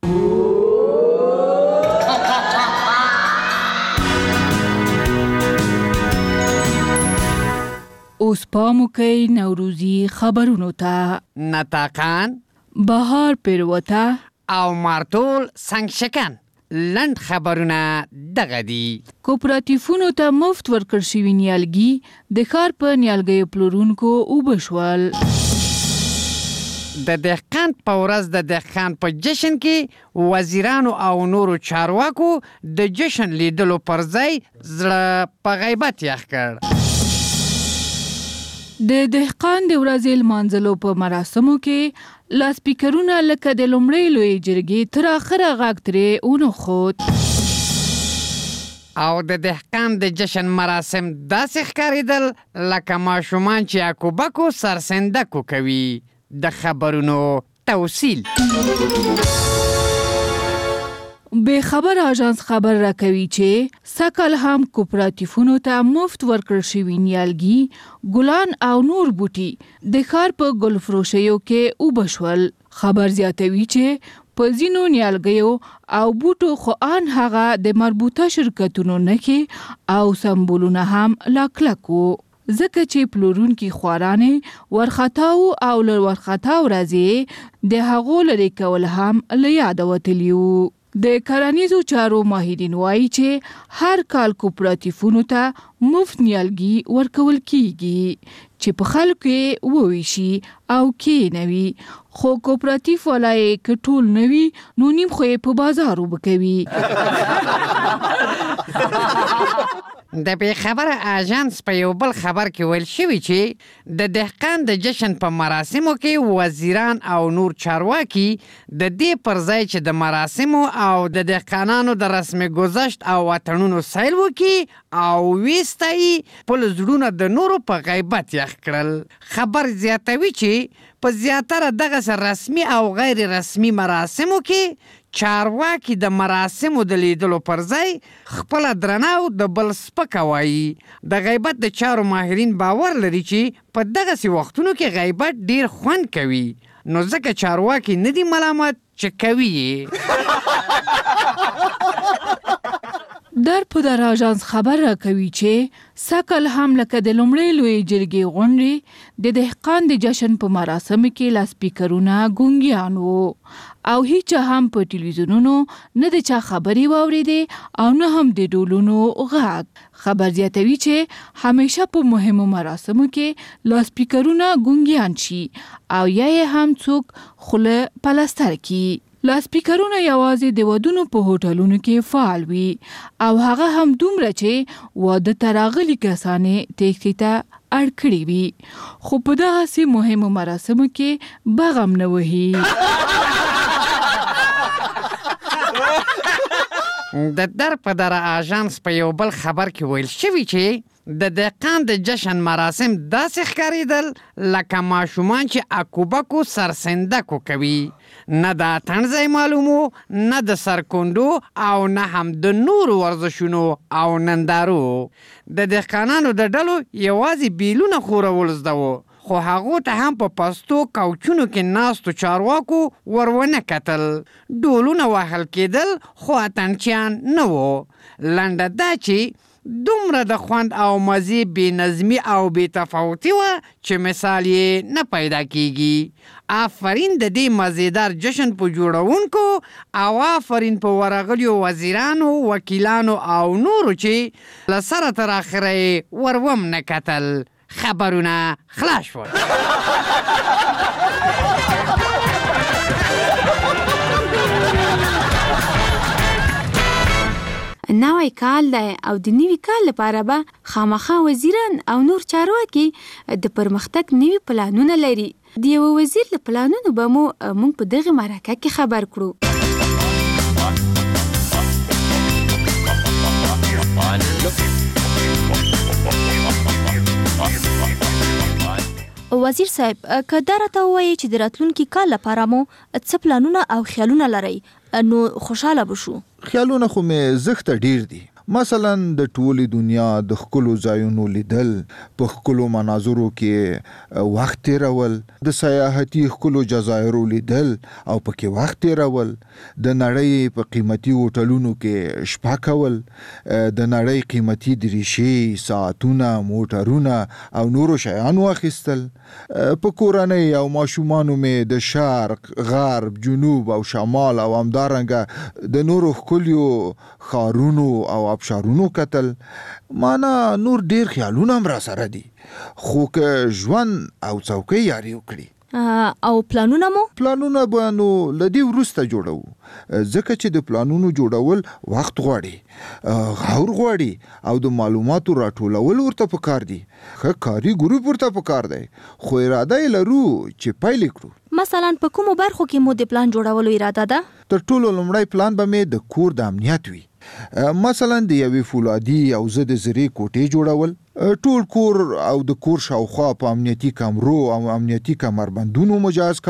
اوس پام وکئ نوروزي خبرونو ته. نطاقان، بهار پیروته او مارتول سنگشکن. لند خبرونه دغه دي. کوپراتیفونو ته مفت ورکړ شوي نیالګي د ښار په نیالګیو پلورونکو اوبه شول. د دهقان په ورځ د دهقان په جشن کې وزیرانو او نورو چارواکو د جشن لیدلو پر ځای زړه په غیبت یخ کړ. د دهقان د ورځې لمانځلو په مراسمو کې لاسپیکرونه لکه د لومړۍ لویې جرګې تر اخره غږ ترې ونښود. او د دهقان د جشن مراسم داسې ښکارېدل لکه ماشومان چې اکوبکو سرسندکو کوي. د خبرونو توصیل. به خبر آژانس خبر راکوي چې سکل هم کوپراتیفونو ته مفت ورکړل شوي نیالګي ګلان او نور بوټي د ښار په ګلفروشیو کې وبشول. خبر زیاتوي چې په ځینو نیالګیو او بوټو خو ان هغه د مربوطه شرکتونو نښې او سمبولونه هم لا کلک وو، ځکه چې پلورونکي خوارانې ورخطاو او له ورخطاو راځي د هغو لرې کول هم له یاده وتلي وو. د کرنیزو چارو ماهرین وایي چې هر کال کوپراتیفونو ته مفت نیالګي ورکول کیږي چې په خلکو یې وویشي او کینوي، خو کوپراتیف ولای که ټول نوي نو نیم خو یې په بازار وبکوي. د بې خبره آژانس په یو بل خبر کې ویل شوي چې د دهقان د جشن په مراسمو کې وزیران او نور چارواکي د دې پر ځای چې د مراسمو او د دهقانانو د رسم گذشت او وطنونو سیل وکړي او ویستایي خپل زړونه د نورو په غیبت یخ کړل. خبر زیاتوي چې په زیاتره دغه رسمي او غیر رسمي مراسمو کې چارواکي د مراسمو د لیدلو پر ځای خپل درناو د بل سپکه وایي. د غیبت د چارو ماهرین باور لري چې په دغسې وختونو کې غیبت ډیر خوند کوي، نو ځکه چارواکي نه دي ملامت چې کوي یې. در په در آژانس خبر راکوي چې سکل هم لکه د لومړۍ لویې جرګې غونډې د دهقان د جشن په مراسمو کې لاسپیکرونه ګونګیان وو او هیچا هم په ټلویزیونونو نه د چا خبرې واورېدې او نه هم د ډولونو غږ. خبر زیاتوي چې همیشه په مهمو مراسمو کې لاسپیکرونه ګونګیان شي او یا یې هم څوک خوله پلستر کی. لاسپیکرونه یوازې د ودونو په هوټلونو کې فعال وي او هغه هم دومره چې واده ته راغلي کسانې تیښتې ته اړ کړي وي، خو په دغسې مهمو مراسمو کې بغم نه وهي. د در په در آژانس په یو بل خبر کې ویل شوي چې د دهقان د جشن مراسم داسې ښکارېدل لکه ماشومان چې اکوبکو سرسندکو کوي، نه د اتڼ ځای معلومو، نه د سرکونډو او نه هم د نورو ورزشونو او نندارو. د دهقانانو د ډلو یوازې بیلونه خورول زده وو، خو هغو ته هم په پستو کوچونو کې ناستو چارواکو ورونه کتل. ډولونه وهل کېدل خو اتڼچیان نه وو. لنډه دا چې دومره د خوند او مزې بې نظمي او بې تفاوتي وه چې مثال یې نه پیدا کیږي. آفرین د دې مزیدار جشن په جوړونکو او آفرین په ورغلیو وزیرانو، وکیلانو او نورو چې له سره تر اخره یې وروم نه کتل. خبرونه خلاص شول. نوی کال دی او د نوي کال لپاره به خامخا وزیران او نور چارواکي د پرمختګ نوي پلانونه لري. د یو وزیر له پلانونو به مو موږ په دغه مرکه کې خبر کړو. وزیر صاحب، که دا راته ووایي چې د راتلونکي کال لپاره مو څه پلانونه او خیالونه لرئ نو خوشحاله بشو. خیالونه خو مې زښته ډیر دي. مثلا د ټولې دنیا د ښکلو ځایونو لیدل، په ښکلو مناظرو کې وخت تیرول، د سیاحتي ښکلو جزایرو لیدل او پکې وخت تیرول، د نړۍ په قیمتي هوټلونو کې شپه کول، د نړۍ قیمتي دریشې، ساعتونه، موټرونه او نورو شیان واخیستل. په کورنۍ او ماشومانو مې د شرق، غرب، جنوب او شمال او همدارنګه د نورو ښکلیو ښارونو او ابشارونو کتل. مانا نور ډیر خیالونه هم را سره دي، خو که ژوند او څوکۍ یاري وکړي. او پلانونه مو؟ پلانونه به نو له دې وروسته جوړوو، ځکه چې د پلانونو جوړول وخت غواړي، غور غواړي او د معلوماتو راټولول ورته پکار دي. ښه کاري ګروپ ورته پکار دی، خو اراده یې لرو چې پیل کړو. مثلا په کومو برخو کې مو د پلان جوړولو اراده ده؟ تر ټولو لومړی پلان به مې د کور د امنیت وي. مثلا د یوې فولادي او زه د زرې کوټې جوړول، ټول کور او د کور شاوخوا په امنیتي کمرو او امنیتي کمربندونو مجهز کول.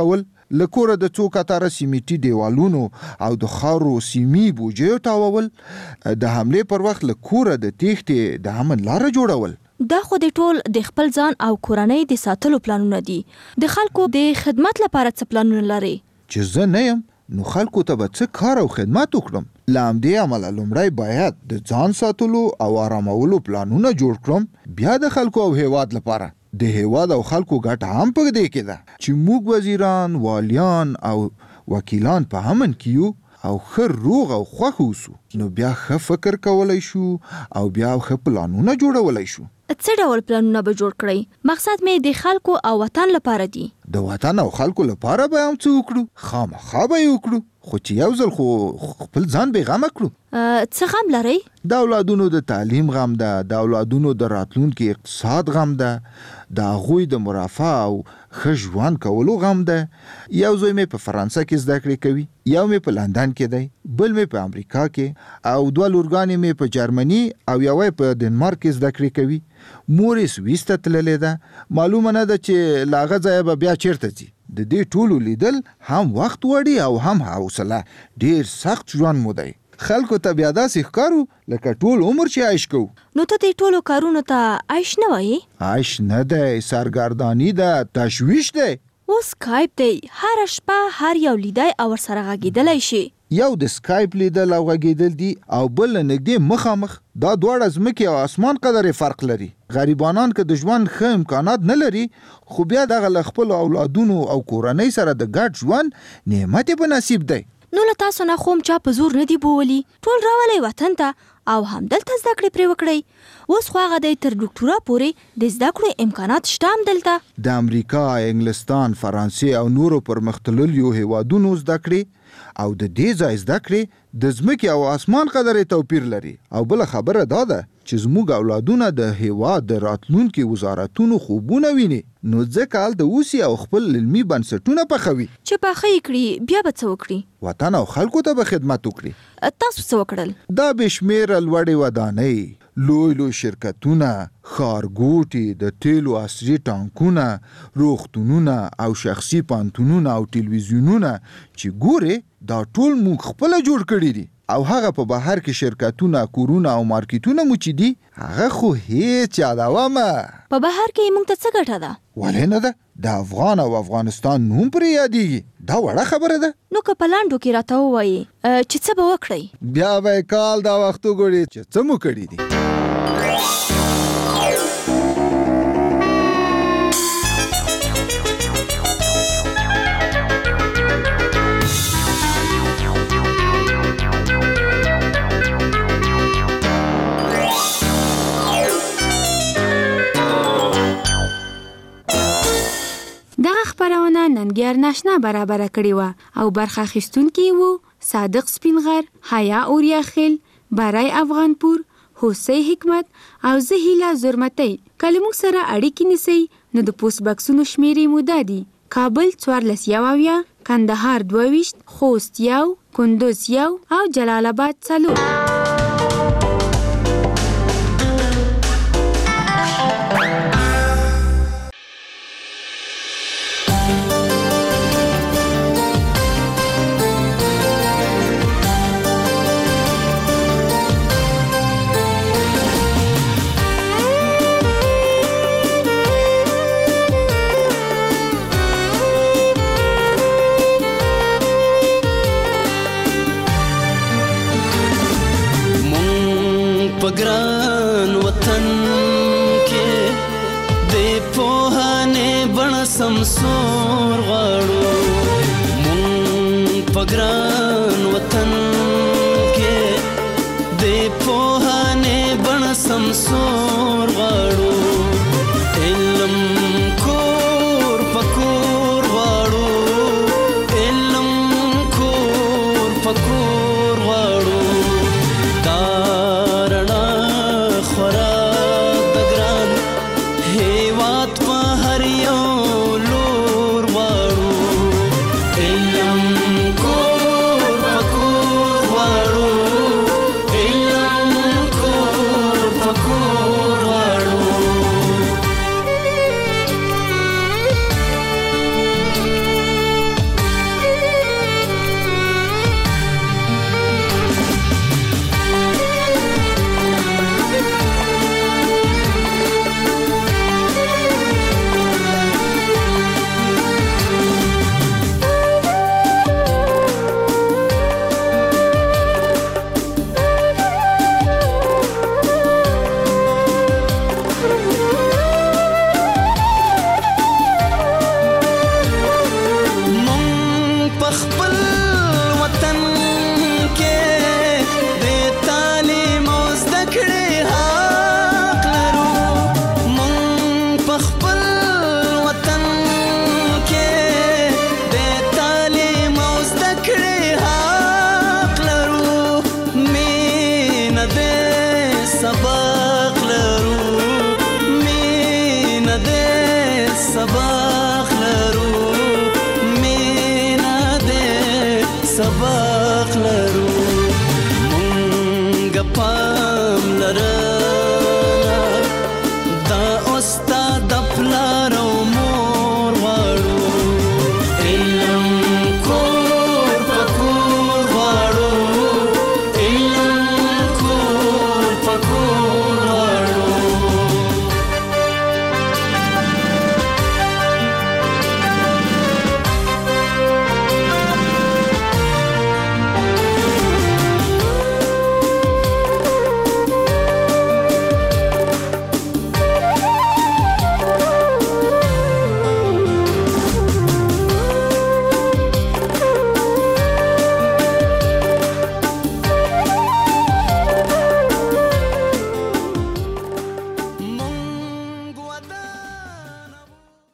له کوره د څو کتاره سیمټي دیوالونو او د خاورو سیمي بوجیو تاوول، د حملې پر وخت له کوره د تېښتې د امن لاره جوړول. دا خو د ټول د خپل ځان او کورنۍ د ساتلو پلانونه دي. د خلکو د خدمت لپاره څه پلانونه لري؟ چې زه نه یم نو خلکو ته به څه کار او خدمت وکړم. له همدې امله لومړی باید د ځان ساتلو او آرامولو پلانونه جوړ کړم، بیا د خلکو او هیواد لپاره. د هیواد او خلکو ګټه هم په دې کې ده چې موږ وزیران، والیان او وکیلان په امن کې یو او ښه روغ او خوښ اوسو، نو بیا ښه فکر کولی شو او بیا ښه پلانونه جوړولی شو. څه ډول پلانونه به جوړ کړئ؟ مقصد مې د خلکو او وطن لپاره دی. د وطن او خلکو لپاره به هم څه وکړو، خامخا به یې وکړو، خو چې یو ځل خو خپل ځان بې غمه کړو. څه غم لرئ؟ د اولادونو د تعلیم غم ده، د اولادونو د راتلونکي اقتصاد غم ده، د هغوی د مرافع او ښه ژوند کولو غم ده. یو زوی مې په فرانسه کې زده کړې کوي، یو مې په لندن کې دی، بل مې په امریکا کې، او دوه لورګانې مې په جرمني او یوه په ډنمارک کې زده کړې کوي. مور یې سویس ته تللې ده، معلومه نه ده چې له هغه ځایه به بیا چیرته ځي. د دې ټولو لیدل هم وخت وړي او هم حوصله. ډېر سخت ژوند مو دی. خلکو ته بیا داسې ښکارو لکه ټول عمر چې عیش کوو. نو ته دې ټولو کارونو ته عیش نه وایې؟ عیش نه دی، سرګرداني ده، تشویش دی. اوس سکایپ دی، هره شپه هر یو لیدای او ورسره غږېدلی شي. یو د سکایپ لیدل او غږېدل دي او بل له نږدې مخامخ. دا دواړه ځمکې او اسمان قدرې فرق لري. غریبانان که د ژوند ښه امکانات نه لري، خو بیا دغه له خپلو اولادونو او کورنۍ سره د ګډ ژوند نعمت یې په نصیب دی. نو له تاسو نه خو هم چا په زور نه دی بوولي، ټول راولئ وطن ته او همدلته زده کړې پرې وکړئ. اوس خو هغه دی تر ډاکټورا پورې د زده کړو امکانات شته همدلته. د امریکا، انګلستان، فرانسې او نورو پرمختللیو هیوادونو زده کړې او د دې ځای زده کړې د ځمکې او اسمان قدرې توپیر لري. او بله خبره دا ده چې زموږ اولادونه د هیواد د راتلونکي وزارتونو خوبونه ویني، نو ځکه هلته اوسي او خپل علمي بنسټونه پخوي. چې پاخه یې کړي بیا به څه وکړي؟ وطن او خلکو ته به خدمت وکړي. تاسو څه وکړل؟ دا بې شمېره لوړې ودانۍ، لوی لوی شرکتونه، ښارګوټي، د تیلو عصري ټانکونه، روغتونونه او شخصي پانتونونه او ټلویزیونونه چې ګورې دا ټول موږ خپله جوړ کړي دي. او هغه په بهر کې شرکتونه، کورونه او مارکیټونه مو چې دي، هغه خو هیڅ یادومه. په بهر کې موږ ته څه ګټه ده؟ ولې نه ده؟ د افغان او افغانستان نوم پرې یادېږي. دا وړه خبره ده. نو که په لنډو کې راته ووایي چې څه به وکړئ؟ بیا به یې کال دا وخت وګوري چې څه مو کړي دي. دغه خبرونه ننګیار ناشنا برابر کړی و او برخه اخیستونکي وو صادق سپینغر، حیا اوریاخیل، برای افغانپور، حسین حکمت او زه هیله زرمتی. کله موږ سره اړیکې نیسئ نو د پوسټ بکسونو شمیرې مو دا دي: کابل څوارلس یو اویا، کندهار دوه ویشت، خوست یو، کندوز یو او جلال آباد څلور. ګران وطن کې د پوهانې بڼه سمسور غواړو. مونږ په ګران وطن کې د پوهانې بڼه سمسور